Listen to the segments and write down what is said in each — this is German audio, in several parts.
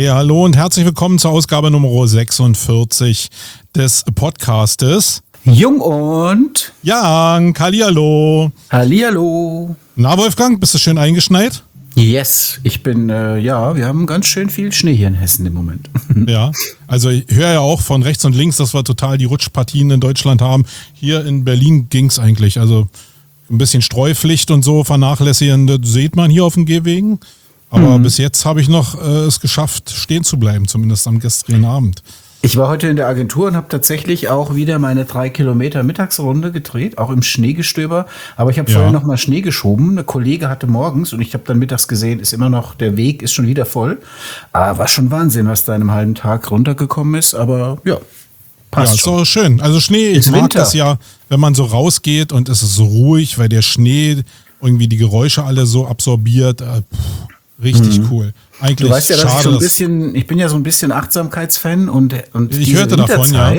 Hallo und herzlich willkommen zur Ausgabe Nummer 46 des Podcastes. Jung und Young, hallihallo. Hallihallo. Na Wolfgang, bist du schön eingeschneit? Yes, ich bin, wir haben ganz schön viel Schnee hier in Hessen im Moment. Ja, also ich höre ja auch von rechts und links, dass wir total die Rutschpartien in Deutschland haben. Hier in Berlin ging's eigentlich, also ein bisschen Streupflicht und so vernachlässigen, das sieht man hier auf den Gehwegen. Aber bis jetzt habe ich noch es geschafft, stehen zu bleiben, zumindest am gestrigen Abend. Ich war heute in der Agentur und habe tatsächlich auch wieder meine 3 Kilometer Mittagsrunde gedreht, auch im Schneegestöber. Aber ich habe vorher noch mal Schnee geschoben. Ein Kollege hatte morgens und ich habe dann mittags gesehen, ist immer noch, der Weg ist schon wieder voll. War schon Wahnsinn, was da in einem halben Tag runtergekommen ist. Aber ja, passt schon. Ja, ist so schön. Also Schnee, ich mag das ja, wenn man so rausgeht und es ist so ruhig, weil der Schnee irgendwie die Geräusche alle so absorbiert. Richtig cool. Eigentlich du weißt ja, dass schade, ich so ein bisschen, ich bin ja so ein bisschen Achtsamkeitsfan und ich hörte davon, ja.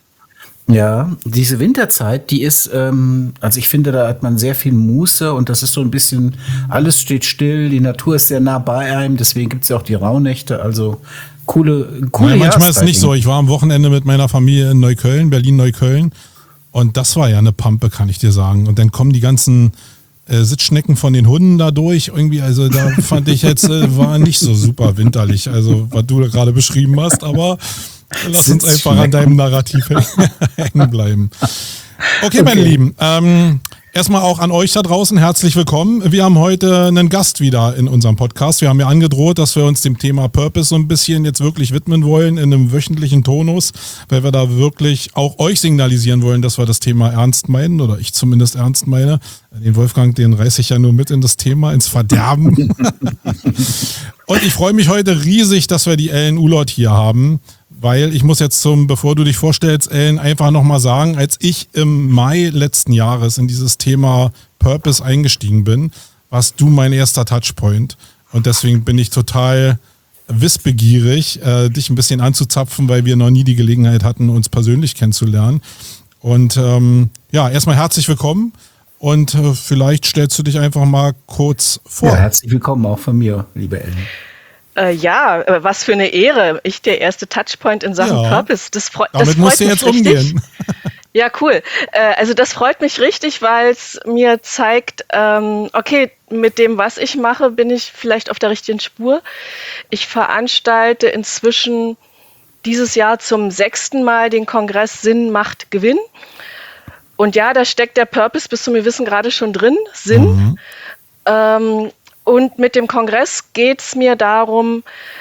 Ja, diese Winterzeit, die ist, also ich finde, da hat man sehr viel Muße und das ist so ein bisschen, alles steht still, die Natur ist sehr nah bei einem, deswegen gibt es ja auch die Rauhnächte, also coole ja, manchmal ist es nicht so. Ich war am Wochenende mit meiner Familie in Neukölln, Berlin-Neukölln und das war ja eine Pampe, kann ich dir sagen. Und dann kommen die ganzen Sitzschnecken von den Hunden da durch. Irgendwie, also da fand ich jetzt, war nicht so super winterlich, also was du da gerade beschrieben hast, aber lass uns einfach an deinem Narrativ hängen bleiben. Okay, meine Lieben, erstmal auch an euch da draußen herzlich willkommen. Wir haben heute einen Gast wieder in unserem Podcast. Wir haben ja angedroht, dass wir uns dem Thema Purpose so ein bisschen jetzt wirklich widmen wollen in einem wöchentlichen Tonus, weil wir da wirklich auch euch signalisieren wollen, dass wir das Thema ernst meinen oder ich zumindest ernst meine. Den Wolfgang, den reiße ich ja nur mit in das Thema, ins Verderben. Und ich freue mich heute riesig, dass wir die Ellen Ulot hier haben. Weil ich muss jetzt bevor du dich vorstellst, Ellen, einfach nochmal sagen, als ich im Mai letzten Jahres in dieses Thema Purpose eingestiegen bin, warst du mein erster Touchpoint. Und deswegen bin ich total wissbegierig, dich ein bisschen anzuzapfen, weil wir noch nie die Gelegenheit hatten, uns persönlich kennenzulernen. Und erstmal herzlich willkommen und vielleicht stellst du dich einfach mal kurz vor. Ja, herzlich willkommen auch von mir, liebe Ellen. Was für eine Ehre. Ich der erste Touchpoint in Sachen Purpose. Das freut musst du jetzt umgehen. Ja, cool. Also das freut mich richtig, weil es mir zeigt, okay, mit dem, was ich mache, bin ich vielleicht auf der richtigen Spur. Ich veranstalte inzwischen dieses Jahr zum 6. Mal den Kongress Sinn macht Gewinn. Und ja, da steckt der Purpose bis zum Gewissen gerade schon drin. Sinn. Und mit dem Kongress geht es mir darum,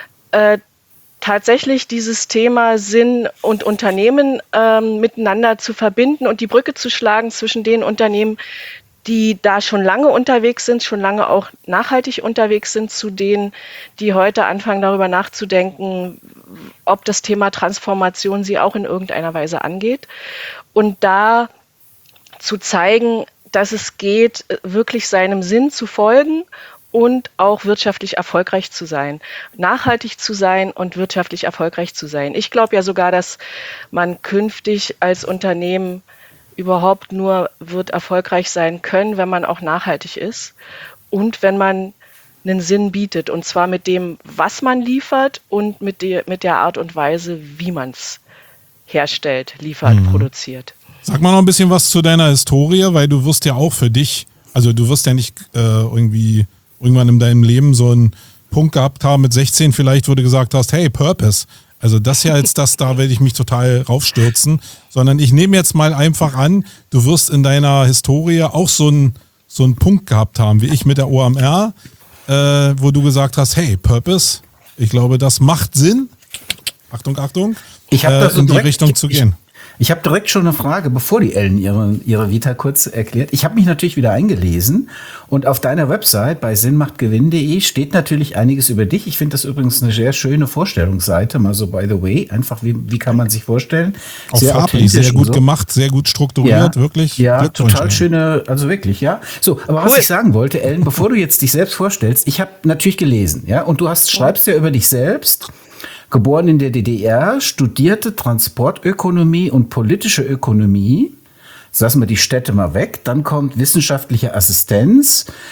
tatsächlich dieses Thema Sinn und Unternehmen miteinander zu verbinden und die Brücke zu schlagen zwischen den Unternehmen, die da schon lange unterwegs sind, schon lange auch nachhaltig unterwegs sind, zu denen, die heute anfangen, darüber nachzudenken, ob das Thema Transformation sie auch in irgendeiner Weise angeht. Und da zu zeigen, dass es geht, wirklich seinem Sinn zu folgen und auch wirtschaftlich erfolgreich zu sein, nachhaltig zu sein und wirtschaftlich erfolgreich zu sein. Ich glaube ja sogar, dass man künftig als Unternehmen überhaupt nur wird erfolgreich sein können, wenn man auch nachhaltig ist und wenn man einen Sinn bietet. Und zwar mit dem, was man liefert und mit der Art und Weise, wie man es herstellt, liefert, produziert. Sag mal noch ein bisschen was zu deiner Historie, weil du wirst ja auch für dich, also du wirst ja nicht irgendwann in deinem Leben so einen Punkt gehabt haben mit 16 vielleicht, wo du gesagt hast, hey, Purpose. Also das ja jetzt da werde ich mich total raufstürzen. Sondern ich nehme jetzt mal einfach an, du wirst in deiner Historie auch so einen Punkt gehabt haben, wie ich mit der OMR, wo du gesagt hast, hey, Purpose, ich glaube, das macht Sinn. Achtung, ich habe das in die Richtung zu gehen. Ich habe direkt schon eine Frage, bevor die Ellen ihre Vita kurz erklärt. Ich habe mich natürlich wieder eingelesen und auf deiner Website bei sinnmachtgewinn.de steht natürlich einiges über dich. Ich finde das übrigens eine sehr schöne Vorstellungsseite, mal so by the way. Einfach, wie kann man sich vorstellen? Auch sehr farblich, sehr gut gemacht, sehr gut strukturiert, wirklich. Ja, total schöne, also wirklich, ja. So, aber cool. Was ich sagen wollte, Ellen, bevor du jetzt dich selbst vorstellst, ich habe natürlich gelesen, ja, und du schreibst ja über dich selbst. Geboren in der DDR, studierte Transportökonomie und politische Ökonomie. Jetzt lassen wir die Städte mal weg. Dann kommt wissenschaftliche Assistenz.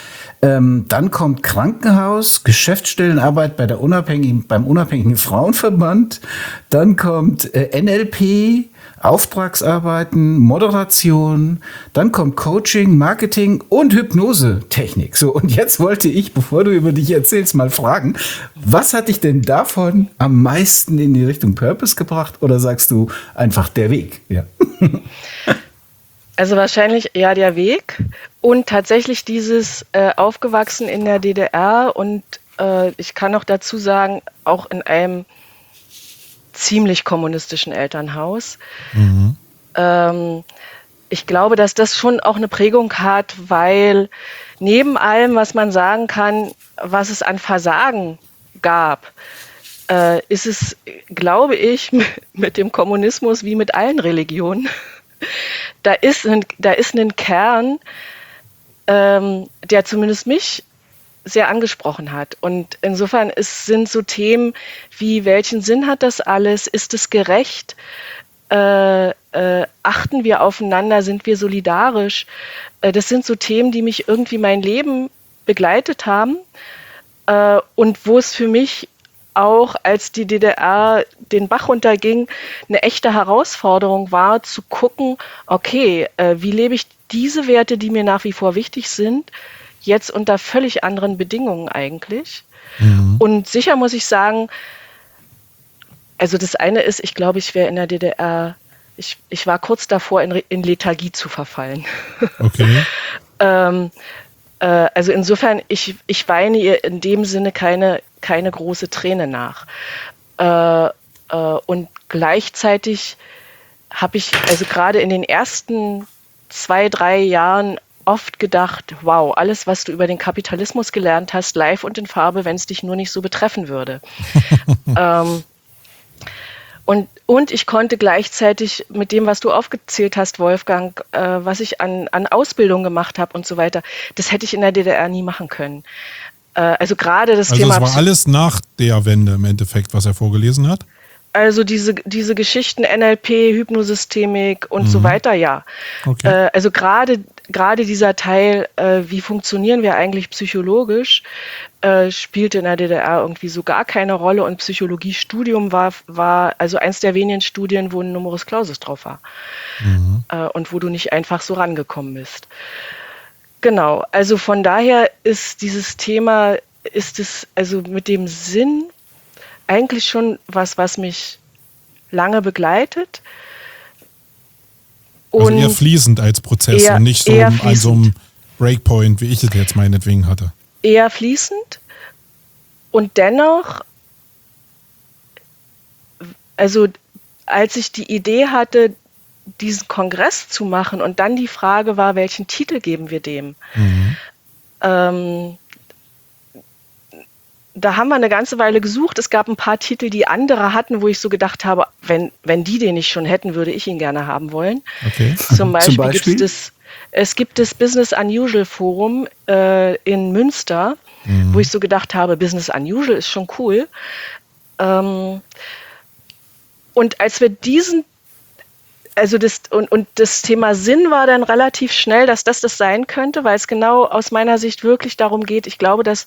Dann kommt Krankenhaus, Geschäftsstellenarbeit beim unabhängigen Frauenverband. Dann kommt NLP, Auftragsarbeiten, Moderation. Dann kommt Coaching, Marketing und Hypnosetechnik. So, und jetzt wollte ich, bevor du über dich erzählst, mal fragen, was hat dich denn davon am meisten in die Richtung Purpose gebracht? Oder sagst du einfach der Weg? Ja. Also wahrscheinlich ja der Weg und tatsächlich dieses aufgewachsen in der DDR und ich kann noch dazu sagen, auch in einem ziemlich kommunistischen Elternhaus. Ich glaube, dass das schon auch eine Prägung hat, weil neben allem, was man sagen kann, was es an Versagen gab, ist es, glaube ich, mit dem Kommunismus wie mit allen Religionen, da ist ein Kern, der zumindest mich sehr angesprochen hat. Und insofern sind so Themen wie, welchen Sinn hat das alles? Ist es gerecht? Achten wir aufeinander? Sind wir solidarisch? Das sind so Themen, die mich irgendwie mein Leben begleitet haben und wo es für mich auch, als die DDR den Bach runterging, eine echte Herausforderung war, zu gucken, okay, wie lebe ich diese Werte, die mir nach wie vor wichtig sind, jetzt unter völlig anderen Bedingungen eigentlich. Und sicher muss ich sagen, also das eine ist, ich glaube, ich wäre in der DDR, ich war kurz davor, in Lethargie zu verfallen. Okay. Also insofern, ich weine ihr in dem Sinne keine große Träne nach. Und gleichzeitig habe ich also gerade in den ersten 2-3 Jahren oft gedacht, wow, alles, was du über den Kapitalismus gelernt hast, live und in Farbe, wenn es dich nur nicht so betreffen würde. Und ich konnte gleichzeitig mit dem, was du aufgezählt hast, Wolfgang, was ich an Ausbildung gemacht habe und so weiter, das hätte ich in der DDR nie machen können. Also gerade das Thema... Also es war alles nach der Wende im Endeffekt, was er vorgelesen hat? Also diese Geschichten NLP, Hypnosystemik und so weiter, ja. Okay. Also gerade dieser Teil, wie funktionieren wir eigentlich psychologisch, spielte in der DDR irgendwie so gar keine Rolle und Psychologiestudium war also eins der wenigen Studien, wo ein Numerus Clausus drauf war und wo du nicht einfach so rangekommen bist. Genau, also von daher ist dieses Thema, ist es also mit dem Sinn eigentlich schon was mich lange begleitet. Und also eher fließend als Prozess und nicht so an so einem Breakpoint, wie ich es jetzt meinetwegen hatte. Eher fließend und dennoch, also als ich die Idee hatte, diesen Kongress zu machen und dann die Frage war, welchen Titel geben wir dem? Da haben wir eine ganze Weile gesucht. Es gab ein paar Titel, die andere hatten, wo ich so gedacht habe, wenn die den nicht schon hätten, würde ich ihn gerne haben wollen. Okay. Zum Beispiel? Gibt das Business Unusual Forum in Münster, wo ich so gedacht habe, Business Unusual ist schon cool. Und als wir das Thema Sinn war dann relativ schnell, dass das sein könnte, weil es genau aus meiner Sicht wirklich darum geht. Ich glaube, dass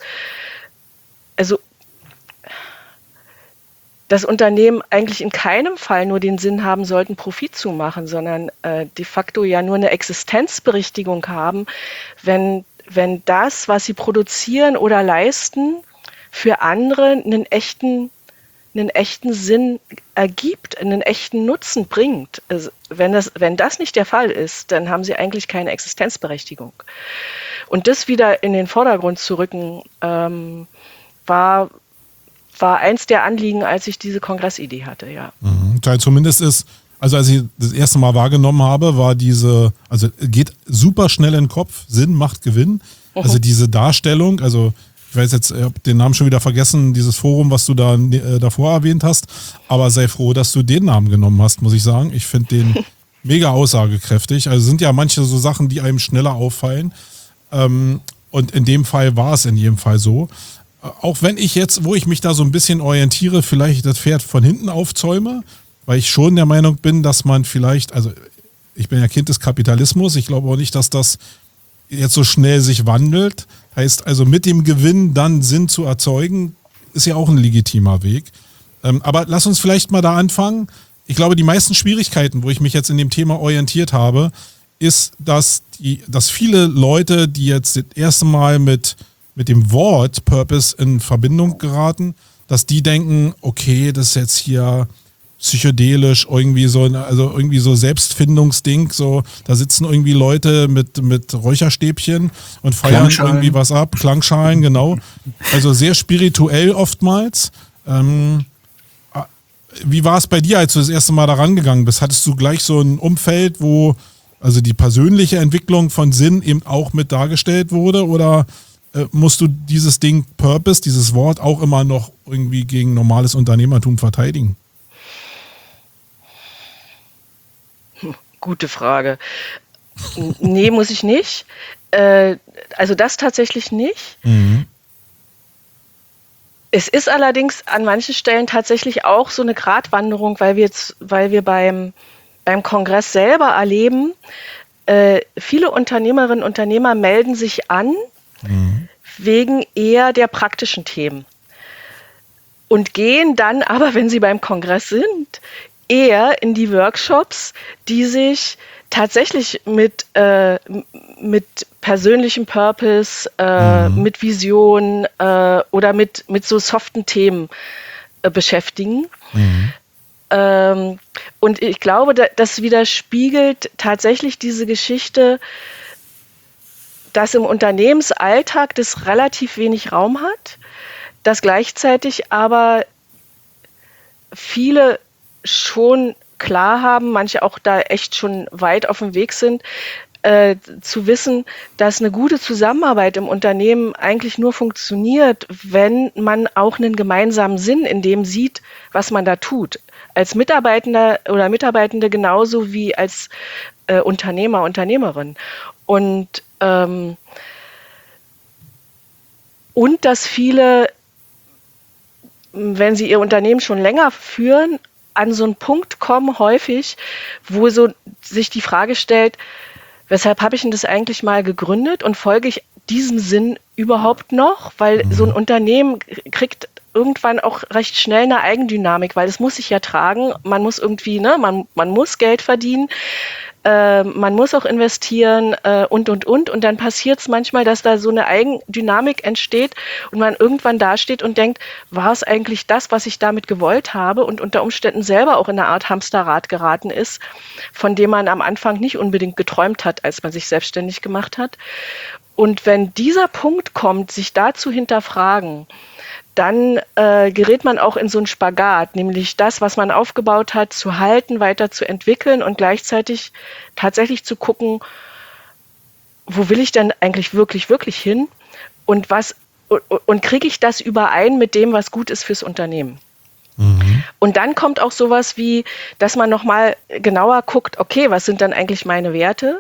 das Unternehmen eigentlich in keinem Fall nur den Sinn haben sollten, Profit zu machen, sondern de facto ja nur eine Existenzberechtigung haben, wenn das, was sie produzieren oder leisten, für andere einen echten Sinn ergibt, einen echten Nutzen bringt. Also wenn das nicht der Fall ist, dann haben sie eigentlich keine Existenzberechtigung. Und das wieder in den Vordergrund zu rücken, war eins der Anliegen, als ich diese Kongressidee hatte, ja. Zumindest als ich das erste Mal wahrgenommen habe, war also geht super schnell in den Kopf, Sinn macht Gewinn. Also diese Darstellung, also ich weiß jetzt, ich habe den Namen schon wieder vergessen, dieses Forum, was du da davor erwähnt hast, aber sei froh, dass du den Namen genommen hast, muss ich sagen. Ich finde den mega aussagekräftig. Also sind ja manche so Sachen, die einem schneller auffallen. Und in dem Fall war es in jedem Fall so. Auch wenn ich jetzt, wo ich mich da so ein bisschen orientiere, vielleicht das Pferd von hinten aufzäume, weil ich schon der Meinung bin, dass man vielleicht, also ich bin ja Kind des Kapitalismus, ich glaube auch nicht, dass das jetzt so schnell sich wandelt, Heißt also mit dem Gewinn dann Sinn zu erzeugen, ist ja auch ein legitimer Weg. Aber lass uns vielleicht mal da anfangen. Ich glaube, die meisten Schwierigkeiten, wo ich mich jetzt in dem Thema orientiert habe, ist, dass viele Leute, die jetzt das erste Mal mit dem Wort Purpose in Verbindung geraten, dass die denken, okay, das ist jetzt hier psychedelisch, irgendwie so Selbstfindungsding, so, da sitzen irgendwie Leute mit Räucherstäbchen und feiern irgendwie was ab, Klangschalen, genau. Also sehr spirituell oftmals. Wie war es bei dir, als du das erste Mal da rangegangen bist? Hattest du gleich so ein Umfeld, wo also die persönliche Entwicklung von Sinn eben auch mit dargestellt wurde, oder musst du dieses Ding Purpose, dieses Wort auch immer noch irgendwie gegen normales Unternehmertum verteidigen? Gute Frage. Nee, muss ich nicht. Also das tatsächlich nicht. Mhm. Es ist allerdings an manchen Stellen tatsächlich auch so eine Gratwanderung, weil wir beim Kongress selber erleben, viele Unternehmerinnen und Unternehmer melden sich an wegen eher der praktischen Themen und gehen dann aber, wenn sie beim Kongress sind, eher in die Workshops, die sich tatsächlich mit persönlichem Purpose, mit Vision oder mit so soften Themen beschäftigen. Und ich glaube, das widerspiegelt tatsächlich diese Geschichte, dass im Unternehmensalltag das relativ wenig Raum hat, dass gleichzeitig aber viele schon klar haben, manche auch da echt schon weit auf dem Weg sind, zu wissen, dass eine gute Zusammenarbeit im Unternehmen eigentlich nur funktioniert, wenn man auch einen gemeinsamen Sinn in dem sieht, was man da tut. Als Mitarbeitender oder Mitarbeitende genauso wie als Unternehmer, Unternehmerin. Und dass viele, wenn sie ihr Unternehmen schon länger führen, an so einen Punkt kommen häufig, wo so sich die Frage stellt, weshalb habe ich denn das eigentlich mal gegründet und folge ich diesem Sinn überhaupt noch? Weil so ein Unternehmen kriegt irgendwann auch recht schnell eine Eigendynamik, weil es muss sich ja tragen, man muss irgendwie, man muss Geld verdienen, man muss auch investieren und dann passiert es manchmal, dass da so eine Eigendynamik entsteht und man irgendwann dasteht und denkt, war es eigentlich das, was ich damit gewollt habe, und unter Umständen selber auch in eine Art Hamsterrad geraten ist, von dem man am Anfang nicht unbedingt geträumt hat, als man sich selbstständig gemacht hat. Und wenn dieser Punkt kommt, sich da zu hinterfragen, dann gerät man auch in so einen Spagat, nämlich das, was man aufgebaut hat, zu halten, weiter zu entwickeln und gleichzeitig tatsächlich zu gucken, wo will ich denn eigentlich wirklich, wirklich hin, und kriege ich das überein mit dem, was gut ist fürs Unternehmen. Und dann kommt auch sowas wie, dass man nochmal genauer guckt, okay, was sind dann eigentlich meine Werte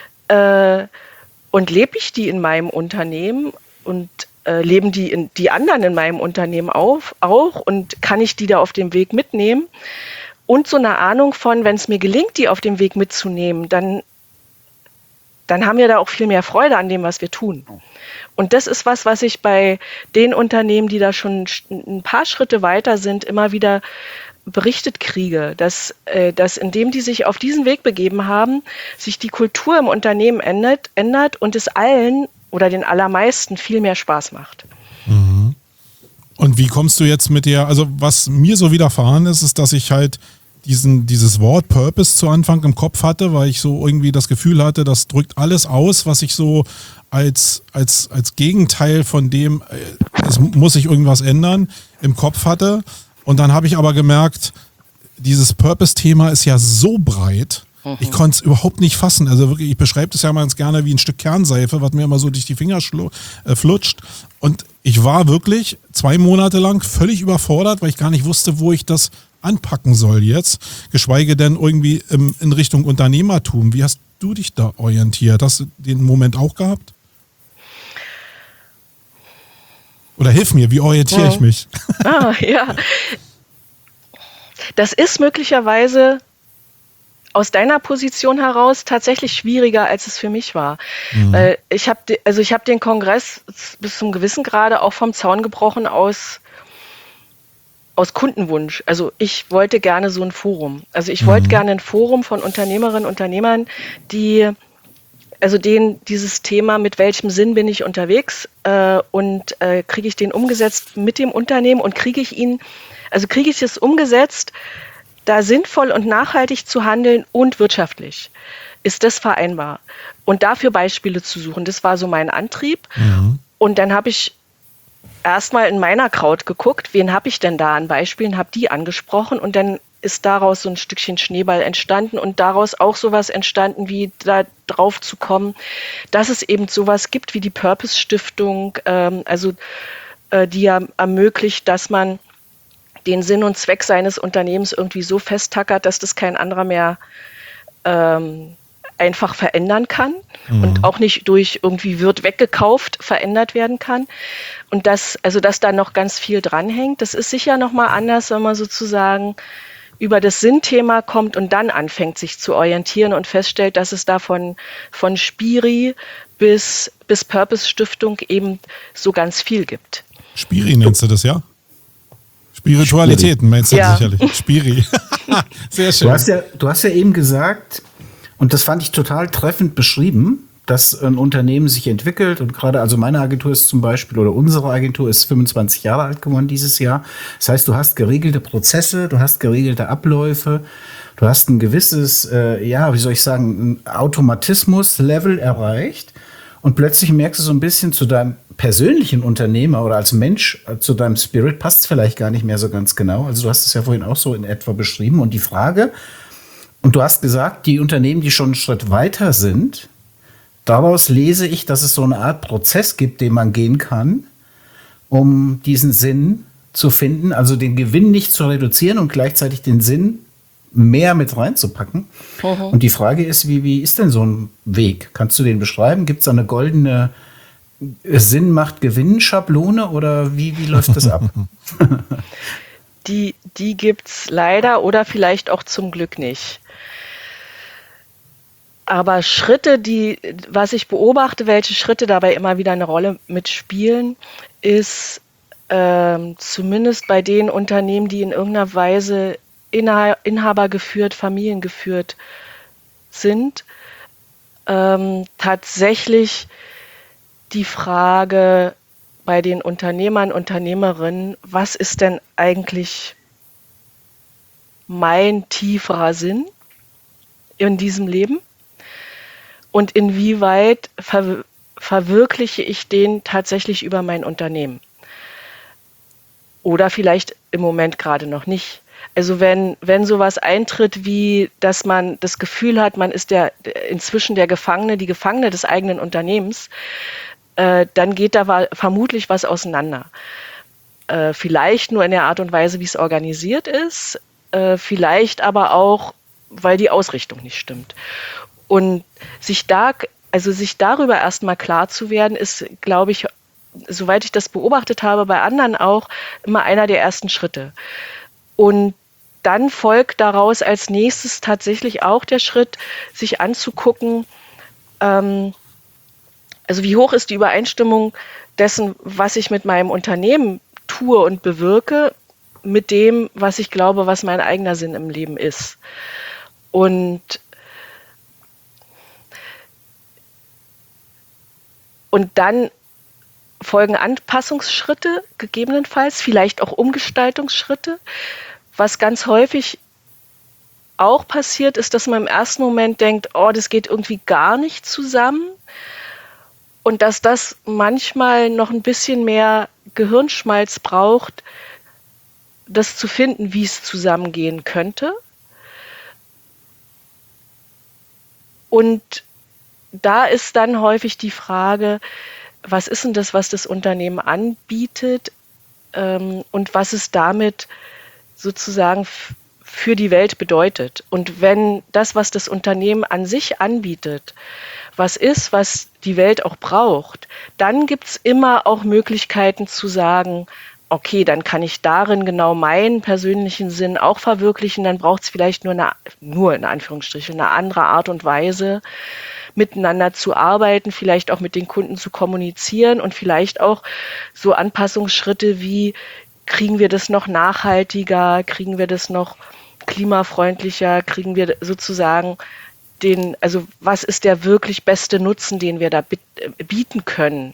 und lebe ich die in meinem Unternehmen und leben die anderen in meinem Unternehmen auch, und kann ich die da auf dem Weg mitnehmen? Und so eine Ahnung von, wenn es mir gelingt, die auf dem Weg mitzunehmen, dann haben wir da auch viel mehr Freude an dem, was wir tun. Und das ist was ich bei den Unternehmen, die da schon ein paar Schritte weiter sind, immer wieder berichtet kriege, dass indem die sich auf diesen Weg begeben haben, sich die Kultur im Unternehmen ändert und es allen oder den allermeisten viel mehr Spaß macht. Und wie kommst du jetzt also was mir so widerfahren ist, dass ich halt dieses Wort Purpose zu Anfang im Kopf hatte, weil ich so irgendwie das Gefühl hatte, das drückt alles aus, was ich so als Gegenteil von dem, es muss sich irgendwas ändern, im Kopf hatte. Und dann habe ich aber gemerkt, dieses Purpose-Thema ist ja so breit, ich konnte es überhaupt nicht fassen. Also wirklich, ich beschreibe das ja mal ganz gerne wie ein Stück Kernseife, was mir immer so durch die Finger flutscht. Und ich war wirklich 2 Monate lang völlig überfordert, weil ich gar nicht wusste, wo ich das anpacken soll jetzt. Geschweige denn irgendwie in Richtung Unternehmertum. Wie hast du dich da orientiert? Hast du den Moment auch gehabt? Oder hilf mir, wie orientiere ich mich? Ja. Das ist möglicherweise aus deiner Position heraus tatsächlich schwieriger, als es für mich war. Weil ich habe den Kongress bis zum gewissen Grade auch vom Zaun gebrochen aus Kundenwunsch. Also ich wollte gerne so ein Forum. Also ich wollte gerne ein Forum von Unternehmerinnen und Unternehmern, denen dieses Thema, mit welchem Sinn bin ich unterwegs und kriege ich den umgesetzt mit dem Unternehmen und kriege ich es umgesetzt, da sinnvoll und nachhaltig zu handeln und wirtschaftlich. Ist das vereinbar? Und dafür Beispiele zu suchen, das war so mein Antrieb. Und dann habe ich erstmal in meiner Crowd geguckt, wen habe ich denn da an Beispielen, habe die angesprochen und dann ist daraus so ein Stückchen Schneeball entstanden und daraus auch sowas entstanden, wie da drauf zu kommen, dass es eben sowas gibt wie die Purpose Stiftung, die ja ermöglicht, dass man den Sinn und Zweck seines Unternehmens irgendwie so festtackert, dass das kein anderer mehr einfach verändern kann und auch nicht durch irgendwie wird weggekauft verändert werden kann. Und dass da noch ganz viel dranhängt. Das ist sicher nochmal anders, wenn man sozusagen über das Sinnthema kommt und dann anfängt, sich zu orientieren und feststellt, dass es da von Spiri bis Purpose Stiftung eben so ganz viel gibt. Spiri nennst du das, ja? Spiritualitäten meinst du sicherlich. Spiri. Sehr schön. Du hast ja eben gesagt, und das fand ich total treffend beschrieben, dass ein Unternehmen sich entwickelt und gerade, also meine Agentur ist zum Beispiel, oder unsere Agentur ist 25 Jahre alt geworden dieses Jahr. Das heißt, du hast geregelte Prozesse, du hast geregelte Abläufe, du hast ein gewisses, ein Automatismus-Level erreicht und plötzlich merkst du so ein bisschen zu deinem persönlichen Unternehmer oder als Mensch, zu deinem Spirit passt es vielleicht gar nicht mehr so ganz genau. Also du hast es ja vorhin auch so in etwa beschrieben und die Frage, und du hast gesagt, die Unternehmen, die schon einen Schritt weiter sind, daraus lese ich, dass es so eine Art Prozess gibt, den man gehen kann, um diesen Sinn zu finden, also den Gewinn nicht zu reduzieren und gleichzeitig den Sinn mehr mit reinzupacken. Und die Frage ist, wie ist denn so ein Weg? Kannst du den beschreiben? Gibt es eine goldene Sinn macht Gewinn-Schablone oder wie läuft das ab? Die gibt's leider oder vielleicht auch zum Glück nicht. Aber Schritte, was ich beobachte, welche Schritte dabei immer wieder eine Rolle mitspielen, ist zumindest bei den Unternehmen, die in irgendeiner Weise inhabergeführt, familiengeführt sind, tatsächlich die Frage bei den Unternehmern, Unternehmerinnen, was ist denn eigentlich mein tieferer Sinn in diesem Leben? Und inwieweit verwirkliche ich den tatsächlich über mein Unternehmen? Oder vielleicht im Moment gerade noch nicht. Also wenn sowas eintritt, wie dass man das Gefühl hat, man ist inzwischen die Gefangene des eigenen Unternehmens, dann geht da vermutlich was auseinander. Vielleicht nur in der Art und Weise, wie es organisiert ist, vielleicht aber auch, weil die Ausrichtung nicht stimmt. Und sich darüber erstmal klar zu werden, ist, glaube ich, soweit ich das beobachtet habe, bei anderen auch immer einer der ersten Schritte. Und dann folgt daraus als nächstes tatsächlich auch der Schritt, sich anzugucken, also wie hoch ist die Übereinstimmung dessen, was ich mit meinem Unternehmen tue und bewirke, mit dem, was ich glaube, was mein eigener Sinn im Leben ist. Und dann folgen Anpassungsschritte, gegebenenfalls, vielleicht auch Umgestaltungsschritte. Was ganz häufig auch passiert, ist, dass man im ersten Moment denkt, oh, das geht irgendwie gar nicht zusammen. Und dass das manchmal noch ein bisschen mehr Gehirnschmalz braucht, das zu finden, wie es zusammengehen könnte. Und da ist dann häufig die Frage, was ist denn das, was das Unternehmen anbietet und was es damit sozusagen für die Welt bedeutet. Und wenn das, was das Unternehmen an sich anbietet, was ist, was die Welt auch braucht, dann gibt es immer auch Möglichkeiten zu sagen, okay, dann kann ich darin genau meinen persönlichen Sinn auch verwirklichen, dann braucht es vielleicht nur in Anführungsstrichen, eine andere Art und Weise, miteinander zu arbeiten, vielleicht auch mit den Kunden zu kommunizieren und vielleicht auch so Anpassungsschritte wie, kriegen wir das noch nachhaltiger, kriegen wir das noch klimafreundlicher, kriegen wir sozusagen also was ist der wirklich beste Nutzen, den wir da bieten können?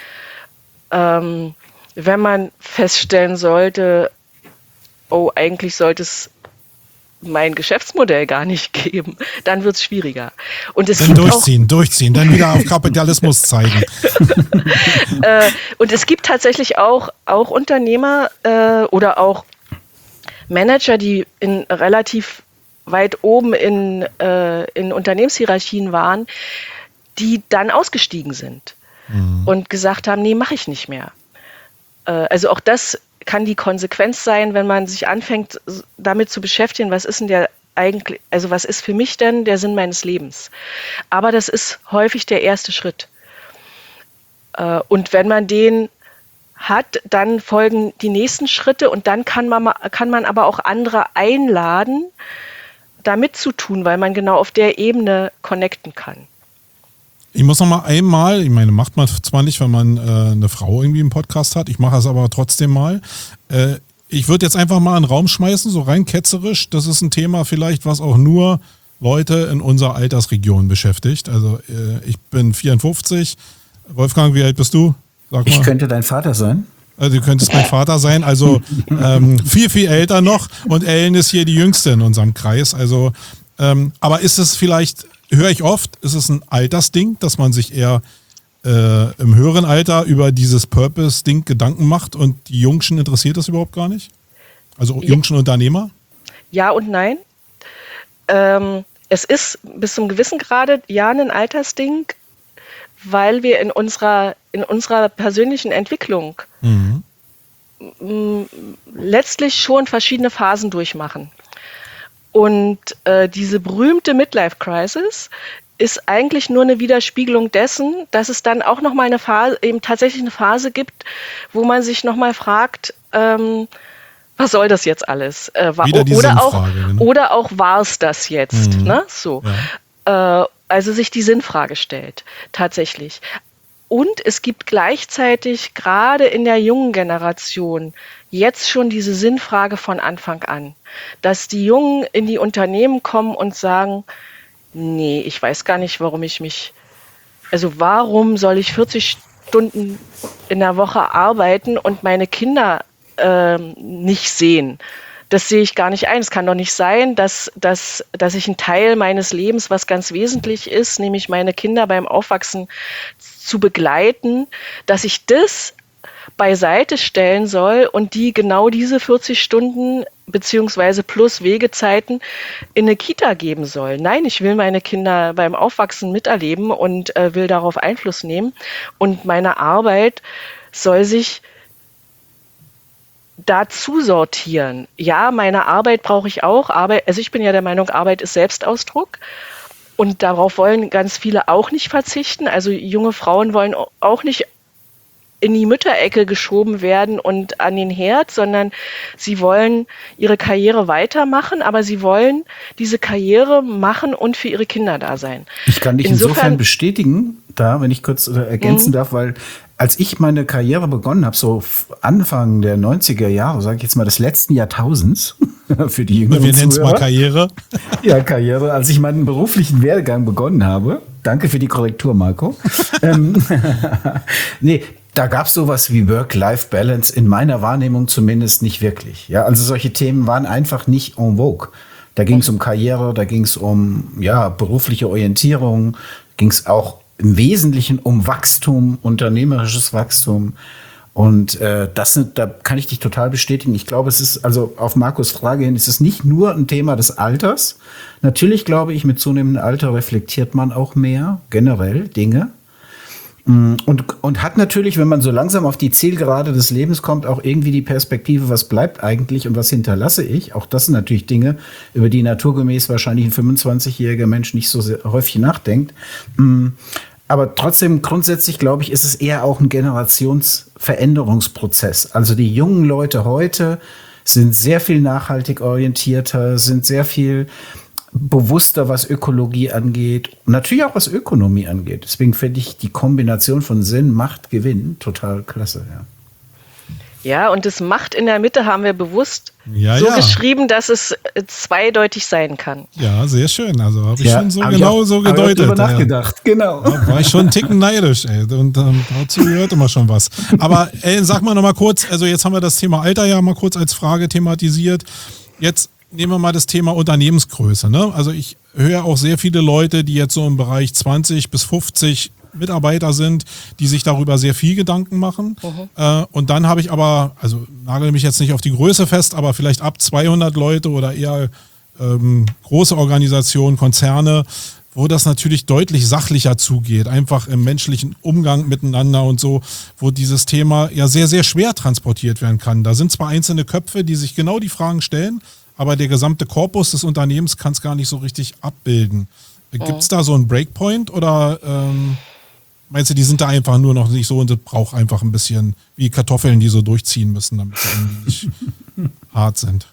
Wenn man feststellen sollte, oh, eigentlich sollte es mein Geschäftsmodell gar nicht geben, dann wird es schwieriger. Und es dann durchziehen, dann wieder auf Kapitalismus zeigen. Und es gibt tatsächlich auch Unternehmer oder auch Manager, die relativ weit oben in Unternehmenshierarchien waren, die dann ausgestiegen sind und gesagt haben, nee, mache ich nicht mehr. Also auch das kann die Konsequenz sein, wenn man sich anfängt, damit zu beschäftigen, was ist denn der eigentlich, also was ist für mich denn der Sinn meines Lebens? Aber das ist häufig der erste Schritt. Und wenn man den hat, dann folgen die nächsten Schritte und dann kann man aber auch andere einladen, da mitzutun, weil man genau auf der Ebene connecten kann. Ich muss noch mal einmal, ich meine, macht man zwar nicht, wenn man eine Frau irgendwie im Podcast hat, ich mache es aber trotzdem mal. Ich würde jetzt einfach mal einen Raum schmeißen, so rein ketzerisch. Das ist ein Thema vielleicht, was auch nur Leute in unserer Altersregion beschäftigt. Also ich bin 54. Wolfgang, wie alt bist du? Sag mal. Ich könnte dein Vater sein. Also du könntest mein Vater sein, also viel, viel älter noch. Und Ellen ist hier die Jüngste in unserem Kreis. Also, aber ist es vielleicht... Höre ich oft, ist es ein Altersding, dass man sich eher im höheren Alter über dieses Purpose-Ding Gedanken macht und die Jungschen interessiert das überhaupt gar nicht? Also Jungschen Unternehmer? Ja und nein. Es ist bis zum gewissen Grade ja ein Altersding, weil wir in unserer persönlichen Entwicklung letztlich schon verschiedene Phasen durchmachen. Und diese berühmte Midlife-Crisis ist eigentlich nur eine Widerspiegelung dessen, dass es dann auch nochmal tatsächlich eine Phase gibt, wo man sich nochmal fragt, was soll das jetzt alles? Oder auch war es das jetzt? Ne? So. Ja. Also sich die Sinnfrage stellt, tatsächlich. Und es gibt gleichzeitig gerade in der jungen Generation jetzt schon diese Sinnfrage von Anfang an, dass die Jungen in die Unternehmen kommen und sagen, nee, ich weiß gar nicht, warum soll ich 40 Stunden in der Woche arbeiten und meine Kinder nicht sehen? Das sehe ich gar nicht ein. Es kann doch nicht sein, dass ich einen Teil meines Lebens, was ganz wesentlich ist, nämlich meine Kinder beim Aufwachsen zu begleiten, dass ich das beiseite stellen soll und die genau diese 40 Stunden beziehungsweise plus Wegezeiten in eine Kita geben soll. Nein, ich will meine Kinder beim Aufwachsen miterleben und will darauf Einfluss nehmen. Und meine Arbeit soll sich dazu sortieren. Ja, meine Arbeit brauche ich auch. Also ich bin ja der Meinung, Arbeit ist Selbstausdruck. Und darauf wollen ganz viele auch nicht verzichten. Also junge Frauen wollen auch nicht in die Mütterecke geschoben werden und an den Herd, sondern sie wollen ihre Karriere weitermachen, aber sie wollen diese Karriere machen und für ihre Kinder da sein. Ich kann dich insofern bestätigen, wenn ich kurz ergänzen darf, weil als ich meine Karriere begonnen habe, so Anfang der 90er Jahre, sage ich jetzt mal des letzten Jahrtausends, für die jüngeren Wir nennen es mal Karriere. Ja, Karriere. Als ich meinen beruflichen Werdegang begonnen habe, danke für die Korrektur, Marco. Nee, da gab es sowas wie Work-Life-Balance in meiner Wahrnehmung zumindest nicht wirklich. Ja, also solche Themen waren einfach nicht en vogue. Da ging es um Karriere, da ging es um berufliche Orientierung, ging es auch im Wesentlichen um Wachstum, unternehmerisches Wachstum. Und da kann ich dich total bestätigen. Ich glaube, es ist, also auf Markus Frage hin, es ist nicht nur ein Thema des Alters. Natürlich glaube ich, mit zunehmendem Alter reflektiert man auch mehr, generell Dinge. Und hat natürlich, wenn man so langsam auf die Zielgerade des Lebens kommt, auch irgendwie die Perspektive, was bleibt eigentlich und was hinterlasse ich. Auch das sind natürlich Dinge, über die naturgemäß wahrscheinlich ein 25-jähriger Mensch nicht so sehr häufig nachdenkt. Aber trotzdem, grundsätzlich, glaube ich, ist es eher auch ein Generationsveränderungsprozess. Also die jungen Leute heute sind sehr viel nachhaltig orientierter, sind sehr viel bewusster, was Ökologie angeht, natürlich auch was Ökonomie angeht. Deswegen finde ich die Kombination von Sinn, Macht, Gewinn total klasse. Ja. Ja, und das Macht in der Mitte haben wir bewusst geschrieben, dass es zweideutig sein kann. Ja, sehr schön. Also habe ich schon so genau so gedeutet. Ich habe nachgedacht, genau. Da war ich schon einen Ticken neidisch, ey. Und dazu gehört immer schon was. Aber sag mal noch mal kurz, also jetzt haben wir das Thema Alter ja mal kurz als Frage thematisiert. Jetzt nehmen wir mal das Thema Unternehmensgröße. Ne? Also ich höre auch sehr viele Leute, die jetzt so im Bereich 20 bis 50 Mitarbeiter sind, die sich darüber sehr viel Gedanken machen. Und dann habe ich aber, also nagel mich jetzt nicht auf die Größe fest, aber vielleicht ab 200 Leute oder eher große Organisationen, Konzerne, wo das natürlich deutlich sachlicher zugeht, einfach im menschlichen Umgang miteinander und so, wo dieses Thema ja sehr, sehr schwer transportiert werden kann. Da sind zwar einzelne Köpfe, die sich genau die Fragen stellen, aber der gesamte Korpus des Unternehmens kann es gar nicht so richtig abbilden. Gibt es da so einen Breakpoint oder meinst du, die sind da einfach nur noch nicht so und das braucht einfach ein bisschen wie Kartoffeln, die so durchziehen müssen, damit sie irgendwie nicht hart sind?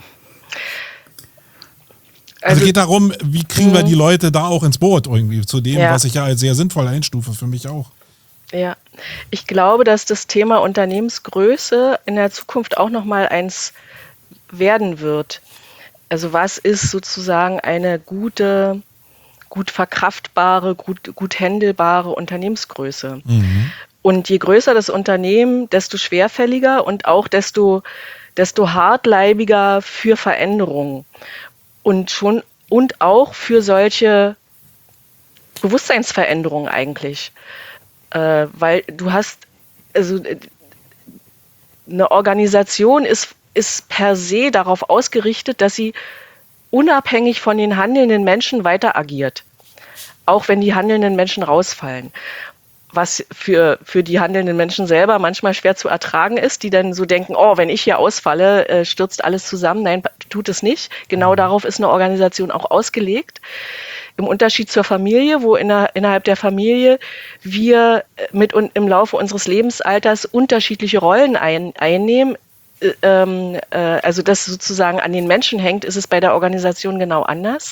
Also geht darum, wie kriegen wir die Leute da auch ins Boot irgendwie, zu dem, was ich ja als sehr sinnvoll einstufe, für mich auch. Ja, ich glaube, dass das Thema Unternehmensgröße in der Zukunft auch nochmal eins werden wird. Also was ist sozusagen eine gut verkraftbare, gut handelbare Unternehmensgröße? Und je größer das Unternehmen, desto schwerfälliger und auch desto hartleibiger für Veränderungen. Und auch für solche Bewusstseinsveränderungen eigentlich. Weil du hast, also eine Organisation ist per se darauf ausgerichtet, dass sie unabhängig von den handelnden Menschen weiter agiert. Auch wenn die handelnden Menschen rausfallen. Was für die handelnden Menschen selber manchmal schwer zu ertragen ist, die dann so denken, oh, wenn ich hier ausfalle, stürzt alles zusammen. Nein, tut es nicht. Genau darauf ist eine Organisation auch ausgelegt. Im Unterschied zur Familie, wo innerhalb der Familie wir im Laufe unseres Lebensalters unterschiedliche Rollen einnehmen, also das sozusagen an den Menschen hängt, ist es bei der Organisation genau anders.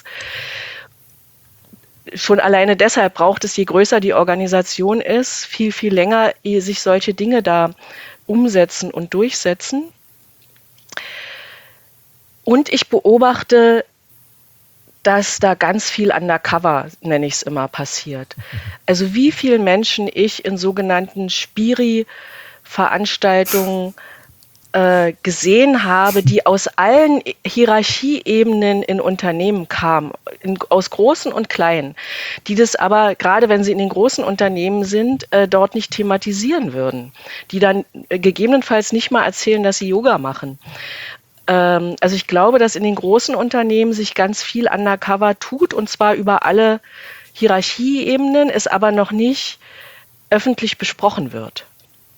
Schon alleine deshalb braucht es, je größer die Organisation ist, viel, viel länger, ehe sich solche Dinge da umsetzen und durchsetzen. Und ich beobachte, dass da ganz viel undercover, nenne ich es immer, passiert. Also wie viele Menschen ich in sogenannten Spiri-Veranstaltungen gesehen habe, die aus allen Hierarchieebenen in Unternehmen kamen, aus großen und kleinen, die das aber, gerade wenn sie in den großen Unternehmen sind, dort nicht thematisieren würden, die dann gegebenenfalls nicht mal erzählen, dass sie Yoga machen. Also ich glaube, dass in den großen Unternehmen sich ganz viel undercover tut, und zwar über alle Hierarchieebenen, es aber noch nicht öffentlich besprochen wird.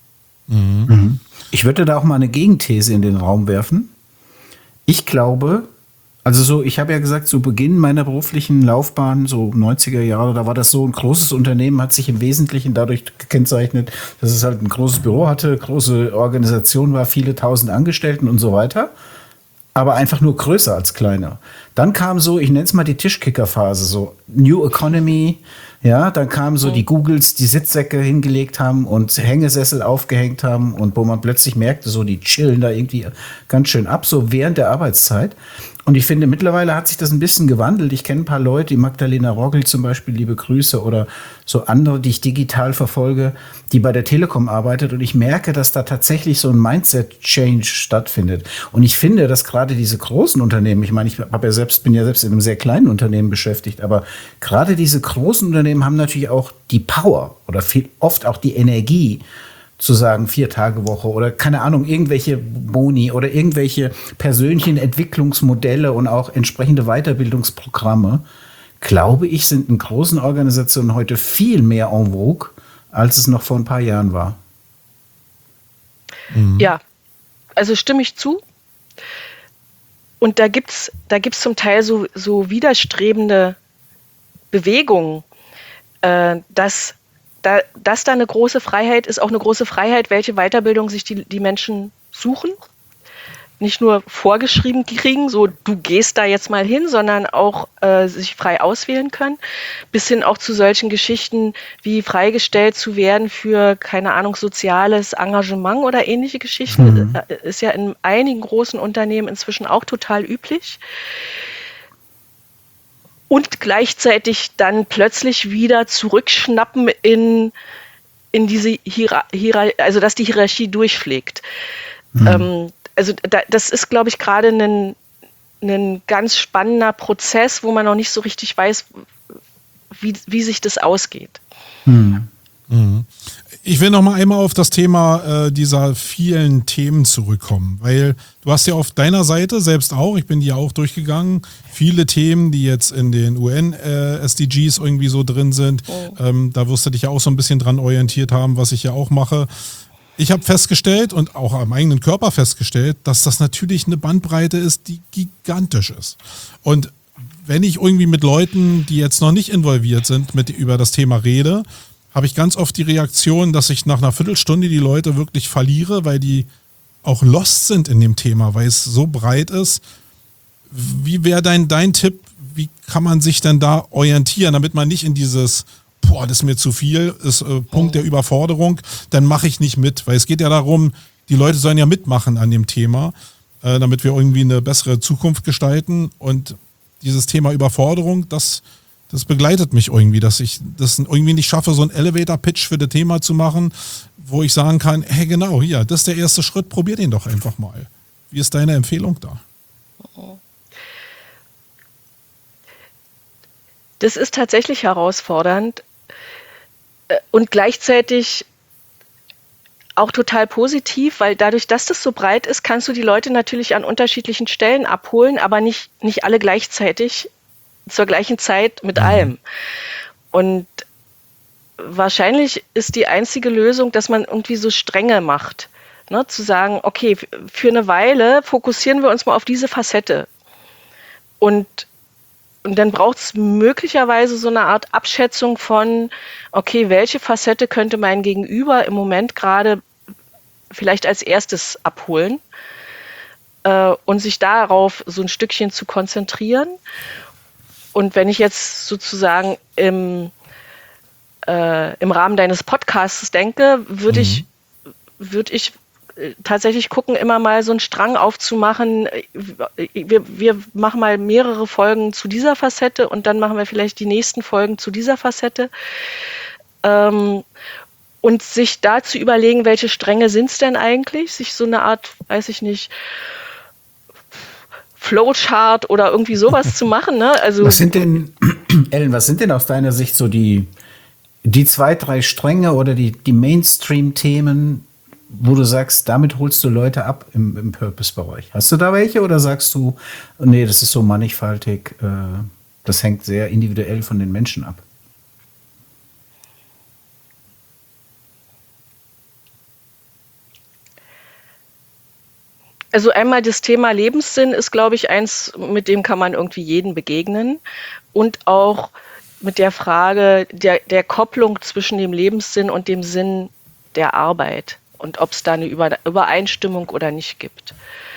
Ich würde da auch mal eine Gegenthese in den Raum werfen. Ich glaube, ich habe ja gesagt, zu Beginn meiner beruflichen Laufbahn, so 90er Jahre, da war das so, ein großes Unternehmen hat sich im Wesentlichen dadurch gekennzeichnet, dass es halt ein großes Büro hatte, große Organisation war, viele tausend Angestellten und so weiter, aber einfach nur größer als kleiner. Dann kam so, ich nenne es mal die Tischkicker-Phase, so New Economy. Ja, dann kamen so die Googles, die Sitzsäcke hingelegt haben und Hängesessel aufgehängt haben und wo man plötzlich merkte, so die chillen da irgendwie ganz schön ab, so während der Arbeitszeit. Und ich finde, mittlerweile hat sich das ein bisschen gewandelt. Ich kenne ein paar Leute, die Magdalena Rogel zum Beispiel, liebe Grüße, oder so andere, die ich digital verfolge, die bei der Telekom arbeitet. Und ich merke, dass da tatsächlich so ein Mindset-Change stattfindet. Und ich finde, dass gerade diese großen Unternehmen, ich meine, ich bin ja selbst in einem sehr kleinen Unternehmen beschäftigt, aber gerade diese großen Unternehmen haben natürlich auch die Power oder oft auch die Energie, zu sagen 4-Tage-Woche oder keine Ahnung, irgendwelche Boni oder irgendwelche persönlichen Entwicklungsmodelle und auch entsprechende Weiterbildungsprogramme, glaube ich, sind in großen Organisationen heute viel mehr en vogue, als es noch vor ein paar Jahren war. Ja, also stimme ich zu. Und da gibt's zum Teil so widerstrebende Bewegungen, dass dass da eine große Freiheit ist, auch eine große Freiheit, welche Weiterbildung sich die Menschen suchen. Nicht nur vorgeschrieben kriegen, so du gehst da jetzt mal hin, sondern auch sich frei auswählen können, bis hin auch zu solchen Geschichten wie freigestellt zu werden für, keine Ahnung, soziales Engagement oder ähnliche Geschichten. Ist ja in einigen großen Unternehmen inzwischen auch total üblich. Und gleichzeitig dann plötzlich wieder zurückschnappen in diese also dass die Hierarchie durchschlägt. Also das ist, glaube ich, gerade ein ganz spannender Prozess, wo man noch nicht so richtig weiß, wie sich das ausgeht. Ich will noch mal einmal auf das Thema dieser vielen Themen zurückkommen, weil du hast ja auf deiner Seite selbst auch, ich bin die ja auch durchgegangen, viele Themen, die jetzt in den UN-SDGs irgendwie so drin sind. Da wirst du dich ja auch so ein bisschen dran orientiert haben, was ich ja auch mache. Ich habe festgestellt und auch am eigenen Körper festgestellt, dass das natürlich eine Bandbreite ist, die gigantisch ist. Und wenn ich irgendwie mit Leuten, die jetzt noch nicht involviert sind, über das Thema rede, habe ich ganz oft die Reaktion, dass ich nach einer Viertelstunde die Leute wirklich verliere, weil die auch lost sind in dem Thema, weil es so breit ist. Wie wäre dein Tipp, wie kann man sich denn da orientieren, damit man nicht in dieses das ist mir zu viel, ist Punkt der Überforderung, dann mache ich nicht mit. Weil es geht ja darum, die Leute sollen ja mitmachen an dem Thema, damit wir irgendwie eine bessere Zukunft gestalten. Und dieses Thema Überforderung, das begleitet mich irgendwie, dass ich das irgendwie nicht schaffe, so einen Elevator-Pitch für das Thema zu machen, wo ich sagen kann, hey genau, hier, das ist der erste Schritt, probier den doch einfach mal. Wie ist deine Empfehlung da? Das ist tatsächlich herausfordernd und gleichzeitig auch total positiv, weil dadurch, dass das so breit ist, kannst du die Leute natürlich an unterschiedlichen Stellen abholen, aber nicht alle gleichzeitig zur gleichen Zeit mit allem. Und wahrscheinlich ist die einzige Lösung, dass man irgendwie so Stränge macht. Ne? Zu sagen, okay, für eine Weile fokussieren wir uns mal auf diese Facette. Und dann braucht es möglicherweise so eine Art Abschätzung von, okay, welche Facette könnte mein Gegenüber im Moment gerade vielleicht als erstes abholen und sich darauf so ein Stückchen zu konzentrieren. Und wenn ich jetzt sozusagen im Rahmen deines Podcasts denke, würde ich tatsächlich gucken, immer mal so einen Strang aufzumachen. Wir machen mal mehrere Folgen zu dieser Facette und dann machen wir vielleicht die nächsten Folgen zu dieser Facette. Und sich da zu überlegen, welche Stränge sind es denn eigentlich? Sich so eine Art, weiß ich nicht, Flowchart oder irgendwie sowas zu machen. Ne? Also, was sind denn, Ellen, aus deiner Sicht so die 2, 3 Stränge oder die Mainstream-Themen, wo du sagst, damit holst du Leute ab im Purpose-Bereich? Hast du da welche oder sagst du, nee, das ist so mannigfaltig, das hängt sehr individuell von den Menschen ab? Also einmal das Thema Lebenssinn ist, glaube ich, eins, mit dem kann man irgendwie jeden begegnen. Und auch mit der Frage der Kopplung zwischen dem Lebenssinn und dem Sinn der Arbeit. Und ob es da eine Übereinstimmung oder nicht gibt.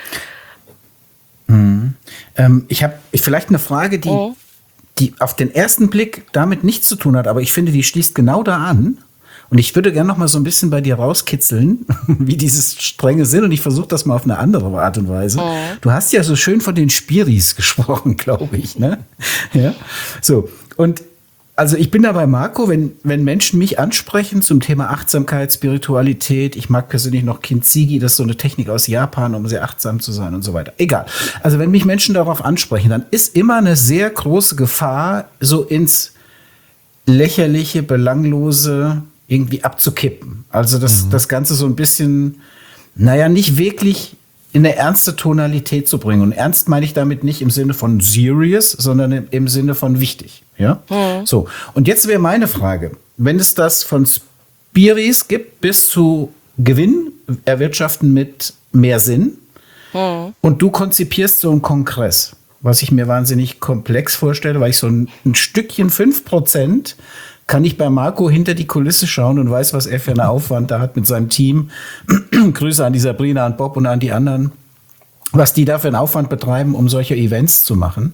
Ich habe vielleicht eine Frage, die auf den ersten Blick damit nichts zu tun hat, aber ich finde, die schließt genau da an. Und ich würde gerne noch mal so ein bisschen bei dir rauskitzeln, wie dieses strenge sind. Und ich versuche das mal auf eine andere Art und Weise. Du hast ja so schön von den Spiris gesprochen, glaube ich. Ne? Ja. So. Und also ich bin da bei Marco, wenn Menschen mich ansprechen zum Thema Achtsamkeit, Spiritualität, ich mag persönlich noch Kintsugi, das ist so eine Technik aus Japan, um sehr achtsam zu sein und so weiter. Egal. Also wenn mich Menschen darauf ansprechen, dann ist immer eine sehr große Gefahr, so ins lächerliche, belanglose irgendwie abzukippen. Also das Ganze so ein bisschen, nicht wirklich in eine ernste Tonalität zu bringen. Und ernst meine ich damit nicht im Sinne von serious, sondern im Sinne von wichtig. Ja? So. Und jetzt wäre meine Frage, wenn es das von Spiris gibt bis zu Gewinn erwirtschaften mit mehr Sinn und du konzipierst so einen Kongress, was ich mir wahnsinnig komplex vorstelle, weil ich so ein Stückchen 5% kann ich bei Marco hinter die Kulisse schauen und weiß, was er für einen Aufwand da hat mit seinem Team. Grüße an die Sabrina, an Bob und an die anderen, was die da für einen Aufwand betreiben, um solche Events zu machen.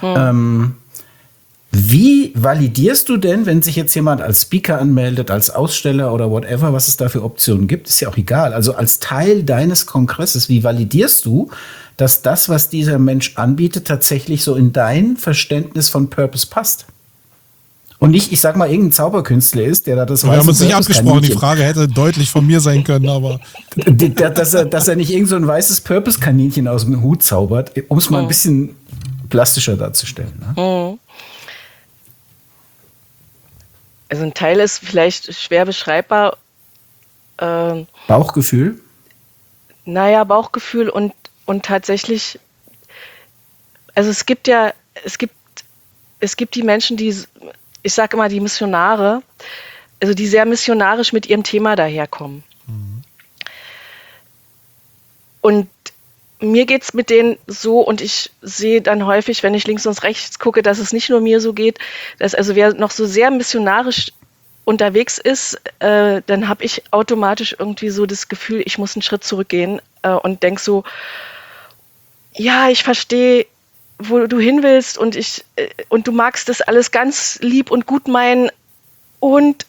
Wie validierst du denn, wenn sich jetzt jemand als Speaker anmeldet, als Aussteller oder whatever, was es da für Optionen gibt, ist ja auch egal. Also als Teil deines Kongresses, wie validierst du, dass das, was dieser Mensch anbietet, tatsächlich so in dein Verständnis von Purpose passt? Und nicht, ich sag mal, irgendein Zauberkünstler ist, der da das Wir haben uns nicht abgesprochen, die Frage hätte deutlich von mir sein können, aber... dass er nicht irgend so ein weißes Purpose-Kaninchen aus dem Hut zaubert, um es mal ein bisschen plastischer darzustellen. Ne? Also ein Teil ist vielleicht schwer beschreibbar. Bauchgefühl? Naja, Bauchgefühl und tatsächlich, also es gibt die Menschen, die, ich sage immer die Missionare, also die sehr missionarisch mit ihrem Thema daherkommen. Und mir geht es mit denen so, und ich sehe dann häufig, wenn ich links und rechts gucke, dass es nicht nur mir so geht, dass also wer noch so sehr missionarisch unterwegs ist, dann habe ich automatisch irgendwie so das Gefühl, ich muss einen Schritt zurückgehen und denke so, ja, ich verstehe, wo du hin willst und du magst das alles ganz lieb und gut meinen und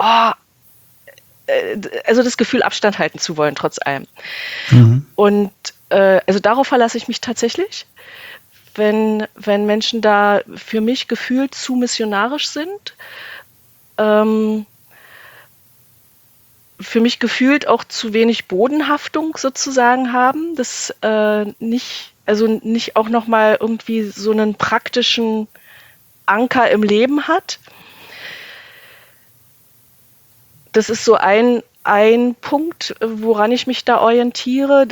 also das Gefühl, Abstand halten zu wollen, trotz allem. Und also darauf verlasse ich mich tatsächlich, wenn Menschen da für mich gefühlt zu missionarisch sind, für mich gefühlt auch zu wenig Bodenhaftung sozusagen haben, das nicht auch nochmal irgendwie so einen praktischen Anker im Leben hat. Das ist so ein Punkt, woran ich mich da orientiere.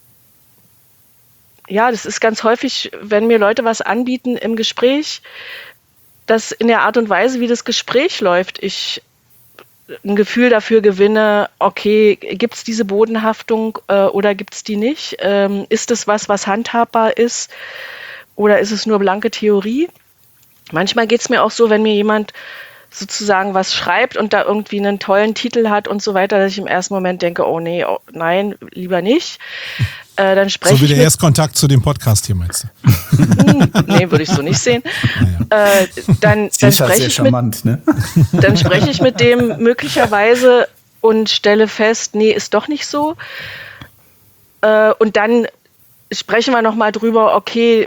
Ja, das ist ganz häufig, wenn mir Leute was anbieten im Gespräch, dass in der Art und Weise, wie das Gespräch läuft, ich ein Gefühl dafür gewinne, okay, gibt es diese Bodenhaftung oder gibt es die nicht? Ist es was handhabbar ist oder ist es nur blanke Theorie? Manchmal geht es mir auch so, wenn mir jemand sozusagen was schreibt und da irgendwie einen tollen Titel hat und so weiter, dass ich im ersten Moment denke, oh nee, oh, nein, lieber nicht. Dann spreche so wie der Erstkontakt zu dem Podcast hier, meinst du? Nee, würde ich so nicht sehen. Naja. Dann spreche ich mit dem möglicherweise und stelle fest, nee, ist doch nicht so. Und dann sprechen wir nochmal drüber, okay,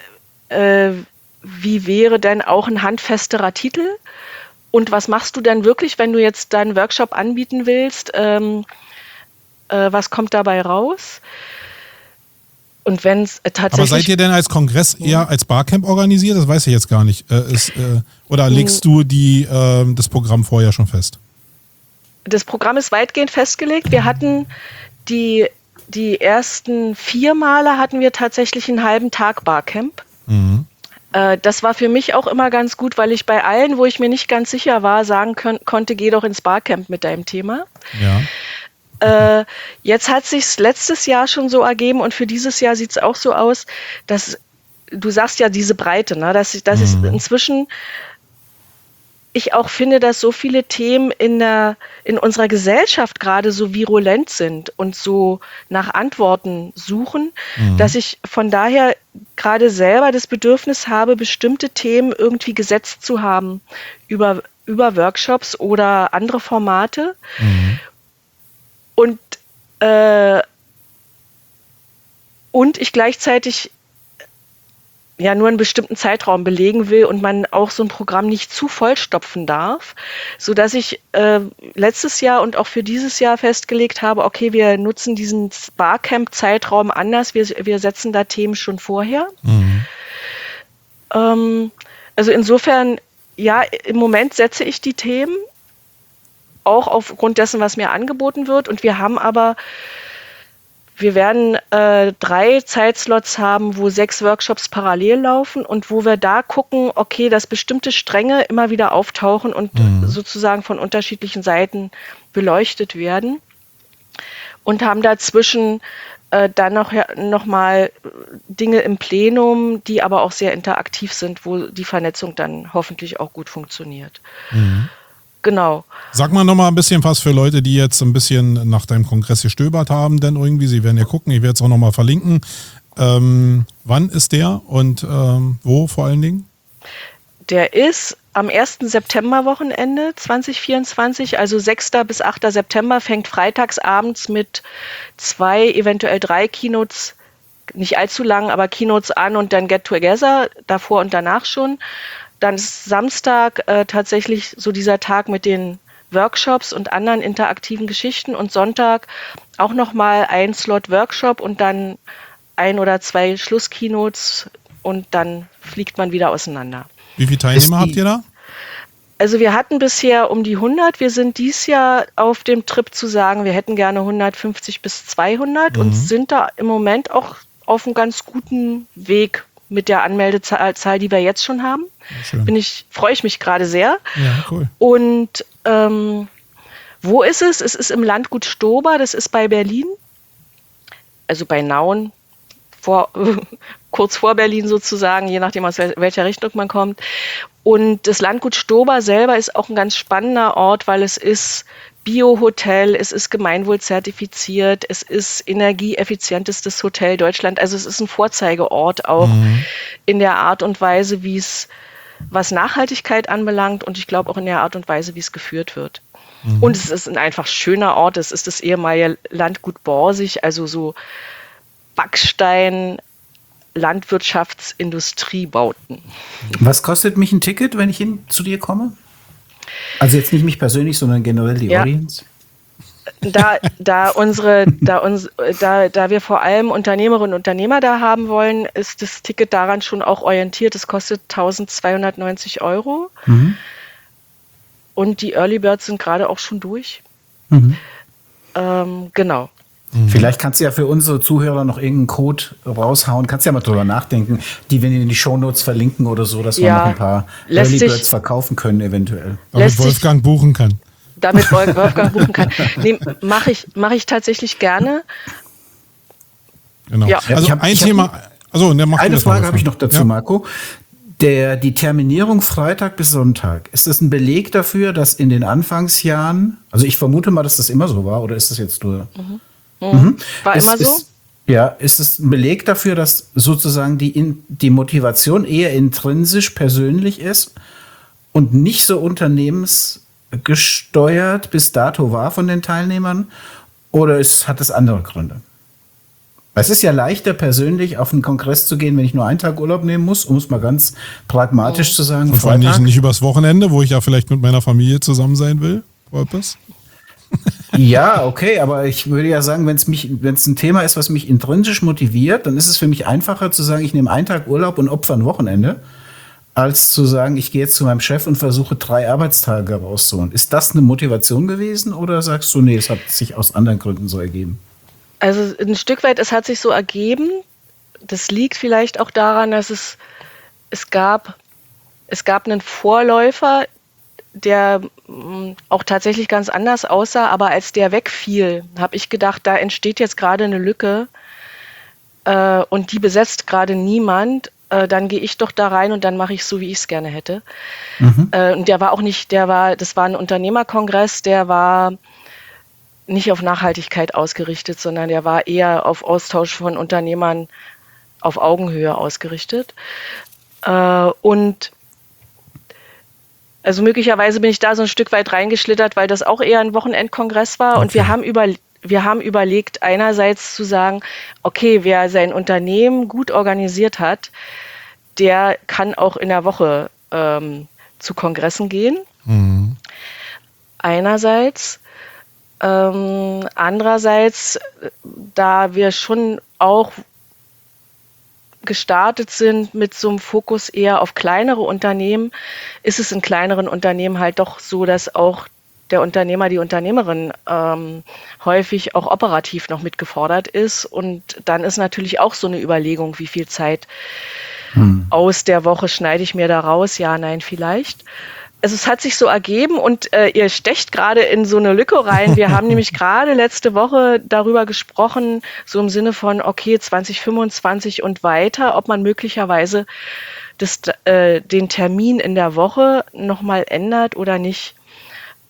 wie wäre denn auch ein handfesterer Titel? Und was machst du denn wirklich, wenn du jetzt deinen Workshop anbieten willst? Was kommt dabei raus? Und wenn es tatsächlich... Aber seid ihr denn als Kongress eher als Barcamp organisiert? Das weiß ich jetzt gar nicht. Oder legst du das Programm vorher schon fest? Das Programm ist weitgehend festgelegt. Wir hatten die ersten 4 Male hatten wir tatsächlich einen halben Tag Barcamp. Das war für mich auch immer ganz gut, weil ich bei allen, wo ich mir nicht ganz sicher war, sagen konnte, geh doch ins Barcamp mit deinem Thema. Ja. Jetzt hat sich's letztes Jahr schon so ergeben und für dieses Jahr sieht es auch so aus, dass du sagst ja diese Breite, ne? dass ist inzwischen ich auch finde, dass so viele Themen in unserer Gesellschaft gerade so virulent sind und so nach Antworten suchen, dass ich von daher gerade selber das Bedürfnis habe, bestimmte Themen irgendwie gesetzt zu haben über Workshops oder andere Formate. Und ich gleichzeitig ja nur einen bestimmten Zeitraum belegen will und man auch so ein Programm nicht zu vollstopfen darf, sodass ich letztes Jahr und auch für dieses Jahr festgelegt habe, okay, wir nutzen diesen Barcamp-Zeitraum anders, wir setzen da Themen schon vorher. Also insofern, ja, im Moment setze ich die Themen, auch aufgrund dessen, was mir angeboten wird. Und wir werden 3 Zeitslots haben, wo 6 Workshops parallel laufen und wo wir da gucken, okay, dass bestimmte Stränge immer wieder auftauchen und sozusagen von unterschiedlichen Seiten beleuchtet werden. Und haben dazwischen dann noch mal Dinge im Plenum, die aber auch sehr interaktiv sind, wo die Vernetzung dann hoffentlich auch gut funktioniert. Genau. Sag mal noch mal ein bisschen was für Leute, die jetzt ein bisschen nach deinem Kongress gestöbert haben, denn irgendwie, sie werden ja gucken, ich werde es auch noch mal verlinken. Wann ist der und wo vor allen Dingen? Der ist am 1. September-Wochenende 2024, also 6. bis 8. September, fängt freitags abends mit 2, eventuell 3 Keynotes, nicht allzu lang, aber Keynotes an und dann Get Together, davor und danach schon. Dann ist Samstag tatsächlich so dieser Tag mit den Workshops und anderen interaktiven Geschichten und Sonntag auch nochmal ein Slot Workshop und dann 1 oder 2 Schlusskeynotes und dann fliegt man wieder auseinander. Wie viele Teilnehmer habt ihr da? Also wir hatten bisher um die 100. Wir sind dieses Jahr auf dem Trip zu sagen, wir hätten gerne 150 bis 200 und sind da im Moment auch auf einem ganz guten Weg mit der Anmeldezahl, die wir jetzt schon haben. Schön. Freue ich mich gerade sehr. Ja, cool. Und wo ist es? Es ist im Landgut Stober, das ist bei Berlin, also bei Nauen, kurz vor Berlin sozusagen, je nachdem aus welcher Richtung man kommt. Und das Landgut Stober selber ist auch ein ganz spannender Ort, weil es ist Bio-Hotel, es ist gemeinwohlzertifiziert, es ist energieeffizientestes Hotel Deutschland. Also es ist ein Vorzeigeort auch in der Art und Weise, was Nachhaltigkeit anbelangt und ich glaube auch in der Art und Weise, wie es geführt wird. Und es ist ein einfach schöner Ort. Es ist das ehemalige Landgut Borsig, also so Backstein, Landwirtschaftsindustriebauten. Was kostet mich ein Ticket, wenn ich zu dir komme? Also jetzt nicht mich persönlich, sondern generell die Audience? Da wir vor allem Unternehmerinnen und Unternehmer da haben wollen, ist das Ticket daran schon auch orientiert. Es kostet 1.290 €. Und die Early Birds sind gerade auch schon durch. Genau. Vielleicht kannst du ja für unsere Zuhörer noch irgendeinen Code raushauen. Kannst ja mal drüber nachdenken, die wir in die Shownotes verlinken oder so, dass wir noch ein paar Early Birds verkaufen können eventuell. Damit Wolfgang buchen kann. Damit Wolfgang buchen kann. Nee, mache ich tatsächlich gerne. Genau. Ja. Also ein Thema. Also, eine Frage habe ich noch dazu, Marco. Die Terminierung Freitag bis Sonntag, ist das ein Beleg dafür, dass in den Anfangsjahren, also ich vermute mal, dass das immer so war, oder ist das jetzt nur... War immer so? Ist es ein Beleg dafür, dass sozusagen die Motivation eher intrinsisch persönlich ist und nicht so unternehmensgesteuert bis dato war von den Teilnehmern? Oder hat es andere Gründe? Es ist ja leichter, persönlich auf einen Kongress zu gehen, wenn ich nur einen Tag Urlaub nehmen muss, um es mal ganz pragmatisch zu sagen. Und vor allem nicht übers Wochenende, wo ich ja vielleicht mit meiner Familie zusammen sein will. Ja, okay, aber ich würde ja sagen, wenn es ein Thema ist, was mich intrinsisch motiviert, dann ist es für mich einfacher zu sagen, ich nehme einen Tag Urlaub und opfer ein Wochenende, als zu sagen, ich gehe jetzt zu meinem Chef und versuche 3 Arbeitstage rauszuholen. Ist das eine Motivation gewesen oder sagst du, nee, es hat sich aus anderen Gründen so ergeben? Also ein Stück weit, es hat sich so ergeben. Das liegt vielleicht auch daran, dass es gab einen Vorläufer, der auch tatsächlich ganz anders aussah, aber als der wegfiel, habe ich gedacht, da entsteht jetzt gerade eine Lücke und die besetzt gerade niemand. Dann gehe ich doch da rein und dann mache ich so, wie ich es gerne hätte. Und das war ein Unternehmerkongress, der war nicht auf Nachhaltigkeit ausgerichtet, sondern der war eher auf Austausch von Unternehmern auf Augenhöhe ausgerichtet. Und also möglicherweise bin ich da so ein Stück weit reingeschlittert, weil das auch eher ein Wochenendkongress war. Okay. Und wir haben überlegt, einerseits zu sagen, okay, wer sein Unternehmen gut organisiert hat, der kann auch in der Woche zu Kongressen gehen. Einerseits. Andererseits, da wir schon auch gestartet sind mit so einem Fokus eher auf kleinere Unternehmen, ist es in kleineren Unternehmen halt doch so, dass auch der Unternehmer, die Unternehmerin häufig auch operativ noch mitgefordert ist. Und dann ist natürlich auch so eine Überlegung, wie viel Zeit aus der Woche schneide ich mir da raus? Ja, nein, vielleicht. Also es hat sich so ergeben und ihr stecht gerade in so eine Lücke rein. Wir haben nämlich gerade letzte Woche darüber gesprochen, so im Sinne von, okay, 2025 und weiter, ob man möglicherweise den Termin in der Woche nochmal ändert oder nicht.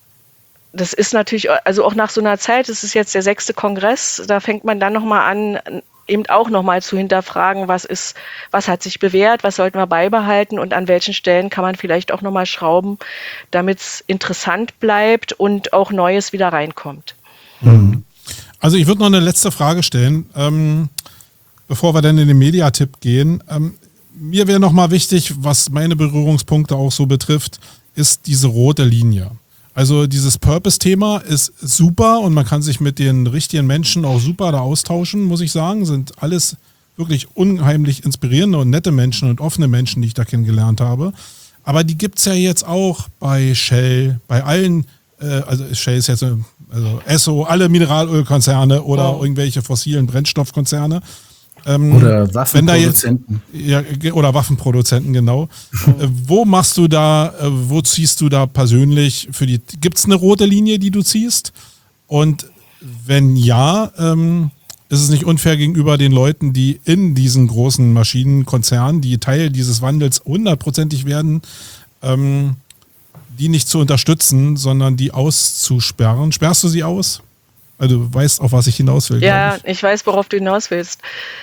das ist natürlich, also auch nach so einer Zeit, das ist jetzt der 6. Kongress, da fängt man dann nochmal an, eben auch nochmal zu hinterfragen, was hat sich bewährt, was sollten wir beibehalten und an welchen Stellen kann man vielleicht auch nochmal schrauben, damit es interessant bleibt und auch Neues wieder reinkommt. Also ich würde noch eine letzte Frage stellen, bevor wir dann in den Mediatipp gehen. Mir wäre nochmal wichtig, was meine Berührungspunkte auch so betrifft, ist diese rote Linie. Also dieses Purpose-Thema ist super und man kann sich mit den richtigen Menschen auch super da austauschen, muss ich sagen. Sind alles wirklich unheimlich inspirierende und nette Menschen und offene Menschen, die ich da kennengelernt habe. Aber die gibt es ja jetzt auch bei Shell, bei allen, also Shell ist jetzt, also Esso, alle Mineralölkonzerne oder irgendwelche fossilen Brennstoffkonzerne. Oder Waffenproduzenten. Oder Waffenproduzenten, genau. Wo machst du da, wo ziehst du da persönlich gibt es eine rote Linie, die du ziehst? Und wenn ja, ist es nicht unfair gegenüber den Leuten, die in diesen großen Maschinenkonzernen, die Teil dieses Wandels 100%ig werden, die nicht zu unterstützen, sondern die auszusperren? Sperrst du sie aus? Also du weißt, auf was ich hinaus will. Ja, ich weiß, worauf du hinaus willst.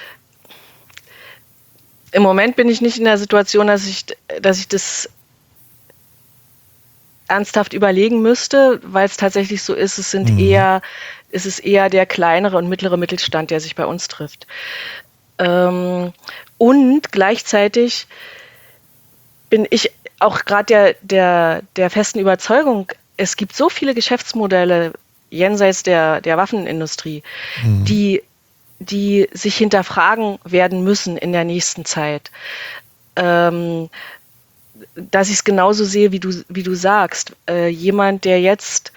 Im Moment bin ich nicht in der Situation, dass ich das ernsthaft überlegen müsste, weil es tatsächlich so ist, es ist eher der kleinere und mittlere Mittelstand, der sich bei uns trifft. Und gleichzeitig bin ich auch gerade der festen Überzeugung, es gibt so viele Geschäftsmodelle jenseits der Waffenindustrie, die sich hinterfragen werden müssen in der nächsten Zeit. Dass ich es genauso sehe, wie du sagst. Jemand, der jetzt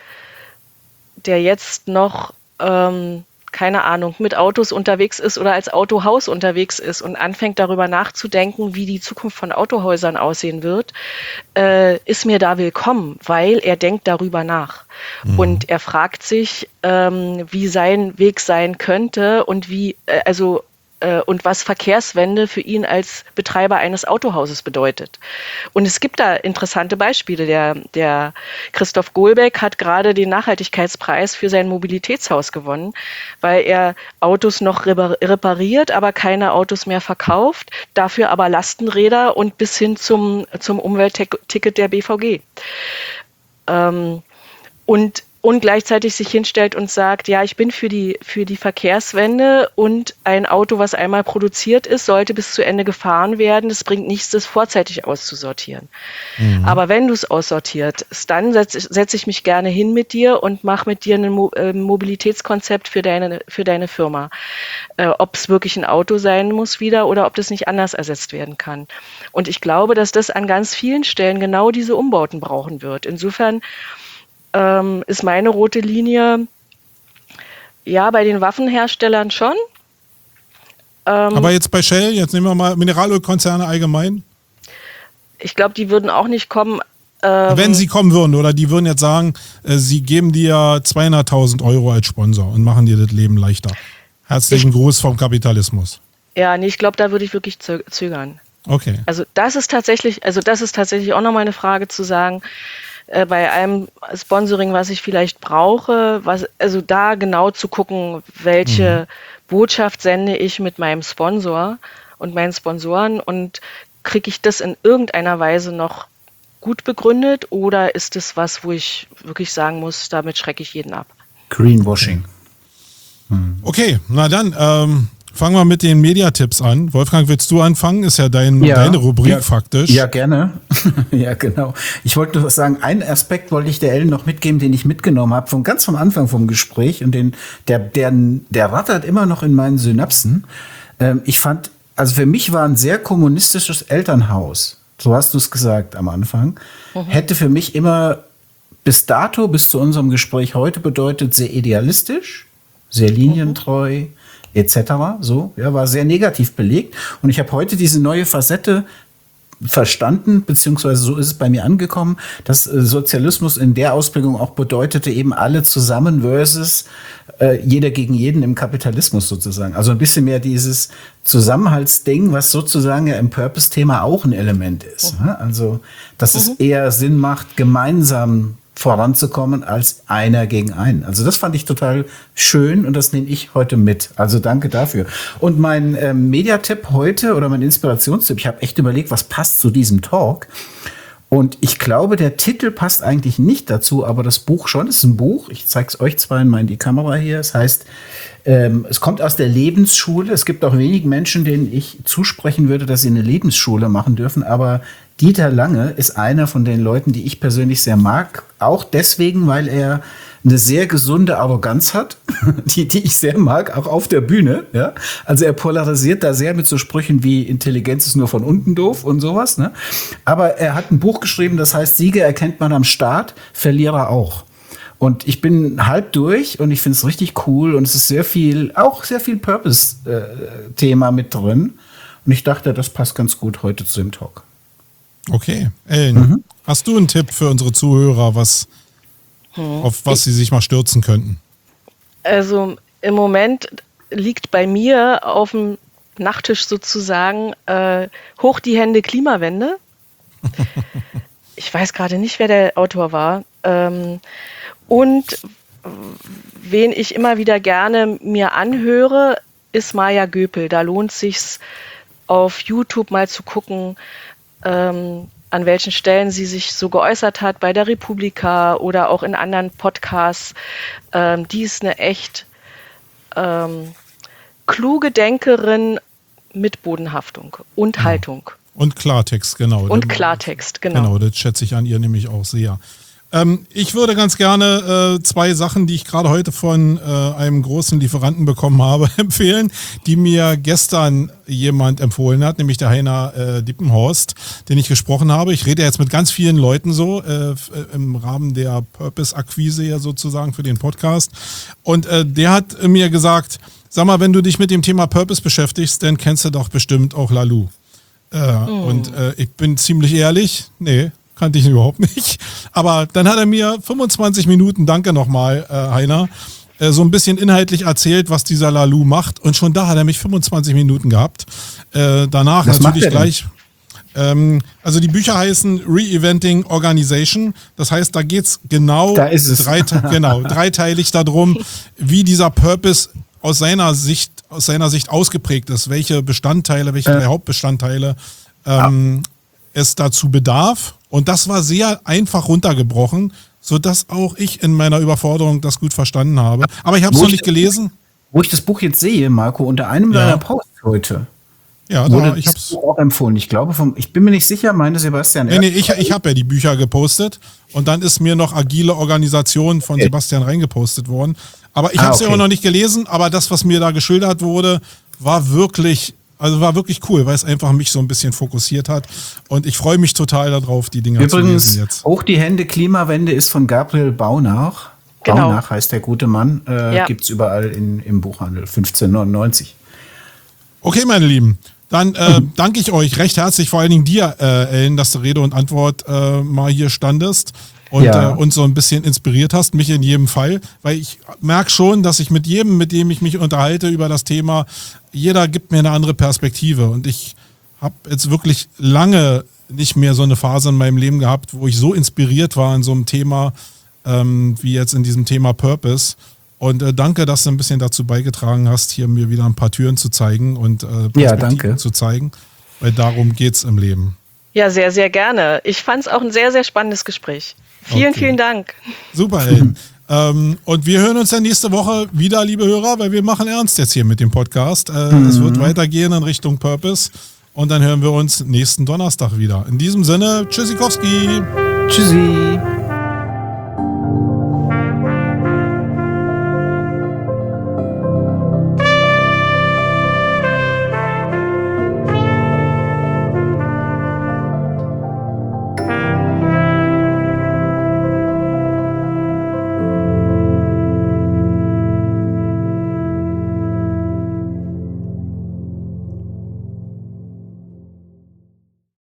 noch, keine Ahnung, mit Autos unterwegs ist oder als Autohaus unterwegs ist und anfängt darüber nachzudenken, wie die Zukunft von Autohäusern aussehen wird, ist mir da willkommen, weil er denkt darüber nach. Und er fragt sich, wie sein Weg sein könnte und und was Verkehrswende für ihn als Betreiber eines Autohauses bedeutet. Und es gibt da interessante Beispiele. Der Christoph Gohlbeck hat gerade den Nachhaltigkeitspreis für sein Mobilitätshaus gewonnen, weil er Autos noch repariert, aber keine Autos mehr verkauft, dafür aber Lastenräder und bis hin zum Umweltticket der BVG. Und gleichzeitig sich hinstellt und sagt, ja, ich bin für die Verkehrswende und ein Auto, was einmal produziert ist, sollte bis zu Ende gefahren werden. Es bringt nichts, das vorzeitig auszusortieren. Aber wenn du es aussortierst, dann setze ich mich gerne hin mit dir und mache mit dir ein Mobilitätskonzept für deine Firma. Ob es wirklich ein Auto sein muss wieder oder ob das nicht anders ersetzt werden kann. Und ich glaube, dass das an ganz vielen Stellen genau diese Umbauten brauchen wird. Insofern ist meine rote Linie, ja, bei den Waffenherstellern schon. Aber jetzt bei Shell, jetzt nehmen wir mal Mineralölkonzerne allgemein. Ich glaube, die würden auch nicht kommen. Wenn sie kommen würden, oder die würden jetzt sagen, sie geben dir 200.000 Euro als Sponsor und machen dir das Leben leichter. Herzlichen Gruß vom Kapitalismus. Ja, nee, ich glaube, da würde ich wirklich zögern. Okay. Also das ist tatsächlich auch nochmal eine Frage zu sagen, bei einem Sponsoring, was ich vielleicht brauche, also da genau zu gucken, welche Botschaft sende ich mit meinem Sponsor und meinen Sponsoren und kriege ich das in irgendeiner Weise noch gut begründet oder ist es was, wo ich wirklich sagen muss, damit schrecke ich jeden ab? Greenwashing. Okay, na dann, fangen wir mit den Mediatipps an. Wolfgang, willst du anfangen? Ist ja deine Rubrik faktisch. Ja, gerne. Ja, genau. Ich wollte nur sagen, einen Aspekt wollte ich der Ellen noch mitgeben, den ich mitgenommen habe, ganz vom Anfang vom Gespräch und der rattert immer noch in meinen Synapsen. Ich fand, also für mich war ein sehr kommunistisches Elternhaus, so hast du es gesagt am Anfang, hätte für mich immer bis zu unserem Gespräch heute bedeutet, sehr idealistisch, sehr linientreu, etc. So, ja, war sehr negativ belegt. Und ich habe heute diese neue Facette verstanden, beziehungsweise so ist es bei mir angekommen, dass Sozialismus in der Ausprägung auch bedeutete, eben alle zusammen versus jeder gegen jeden im Kapitalismus sozusagen. Also ein bisschen mehr dieses Zusammenhaltsding, was sozusagen ja im Purpose-Thema auch ein Element ist. Ne? Also, dass es eher Sinn macht, gemeinsam voranzukommen als einer gegen einen. Also das fand ich total schön und das nehme ich heute mit. Also danke dafür. Und mein Mediatipp heute oder mein Inspirationstipp, ich habe echt überlegt, was passt zu diesem Talk. Und ich glaube, der Titel passt eigentlich nicht dazu, aber das Buch schon. Es ist ein Buch. Ich zeige es euch zwar in die Kamera hier. Es heißt, es kommt aus der Lebensschule. Es gibt auch wenig Menschen, denen ich zusprechen würde, dass sie eine Lebensschule machen dürfen. Aber Dieter Lange ist einer von den Leuten, die ich persönlich sehr mag. Auch deswegen, weil er eine sehr gesunde Arroganz hat, die ich sehr mag, auch auf der Bühne. Ja? Also er polarisiert da sehr mit so Sprüchen wie Intelligenz ist nur von unten doof und sowas. Ne? Aber er hat ein Buch geschrieben, das heißt, Sieger erkennt man am Start, Verlierer auch. Und ich bin halb durch und ich finde es richtig cool und es ist sehr viel Purpose-Thema mit drin. Und ich dachte, das passt ganz gut heute zu dem Talk. Okay, Ellen, hast du einen Tipp für unsere Zuhörer, auf was sie sich mal stürzen könnten? Also im Moment liegt bei mir auf dem Nachttisch sozusagen Hoch die Hände Klimawende. Ich weiß gerade nicht, wer der Autor war. Und wen ich immer wieder gerne mir anhöre, ist Maja Göpel. Da lohnt es sich auf YouTube mal zu gucken, an welchen Stellen sie sich so geäußert hat, bei der Republika oder auch in anderen Podcasts. Die ist eine echt kluge Denkerin mit Bodenhaftung und Haltung. Und Klartext, genau. Und Klartext, genau. Genau, das schätze ich an ihr nämlich auch sehr. Ich würde ganz gerne 2 Sachen, die ich gerade heute von einem großen Lieferanten bekommen habe, empfehlen, die mir gestern jemand empfohlen hat, nämlich der Heiner Dippenhorst, den ich gesprochen habe. Ich rede jetzt mit ganz vielen Leuten so im Rahmen der Purpose-Akquise ja sozusagen für den Podcast. Und der hat mir gesagt, sag mal, wenn du dich mit dem Thema Purpose beschäftigst, dann kennst du doch bestimmt auch Lalou. Und ich bin ziemlich ehrlich, nee, kannte ich überhaupt nicht. Aber dann hat er mir 25 Minuten, danke nochmal, Heiner, so ein bisschen inhaltlich erzählt, was dieser Lalou macht. Und schon da hat er mich 25 Minuten gehabt. Danach was natürlich gleich. Also die Bücher heißen Re-Eventing Organization. Das heißt, da geht es genau, da ist es. dreiteilig darum, wie dieser Purpose aus seiner Sicht ausgeprägt ist. Welche Bestandteile, welche 3 Hauptbestandteile es dazu bedarf. Und das war sehr einfach runtergebrochen, sodass auch ich in meiner Überforderung das gut verstanden habe. Aber ich habe es noch nicht gelesen. Wo ich das Buch jetzt sehe, Marco, unter einem deiner Posts heute, ja, wurde ich das Buch auch empfohlen. Ich glaube, ich bin mir nicht sicher, meine Sebastian. Nee, ich habe ja die Bücher gepostet und dann ist mir noch Agile Organisation von Sebastian reingepostet worden. Aber ich habe es ja auch noch nicht gelesen, aber das, was mir da geschildert wurde, war wirklich cool, weil es einfach mich so ein bisschen fokussiert hat. Und ich freue mich total darauf, die Dinger zu lesen jetzt. Hoch die Hände Klimawende ist von Gabriel Baunach. Genau. Baunach heißt der gute Mann. Gibt es überall im Buchhandel. 15,99. Okay, meine Lieben. Dann danke ich euch recht herzlich, vor allen Dingen dir, Ellen, dass du Rede und Antwort mal hier standest. Und uns so ein bisschen inspiriert hast, mich in jedem Fall, weil ich merke schon, dass ich mit jedem, mit dem ich mich unterhalte über das Thema, jeder gibt mir eine andere Perspektive und ich habe jetzt wirklich lange nicht mehr so eine Phase in meinem Leben gehabt, wo ich so inspiriert war in so einem Thema, wie jetzt in diesem Thema Purpose. Und danke, dass du ein bisschen dazu beigetragen hast, hier mir wieder ein paar Türen zu zeigen und Perspektiven zu zeigen, weil darum geht's im Leben. Ja, sehr, sehr gerne. Ich fand es auch ein sehr, sehr spannendes Gespräch. Vielen Dank. Super, Ellen. Und wir hören uns dann nächste Woche wieder, liebe Hörer, weil wir machen ernst jetzt hier mit dem Podcast. Es wird weitergehen in Richtung Purpose und dann hören wir uns nächsten Donnerstag wieder. In diesem Sinne, Tschüssikowski. Tschüssi.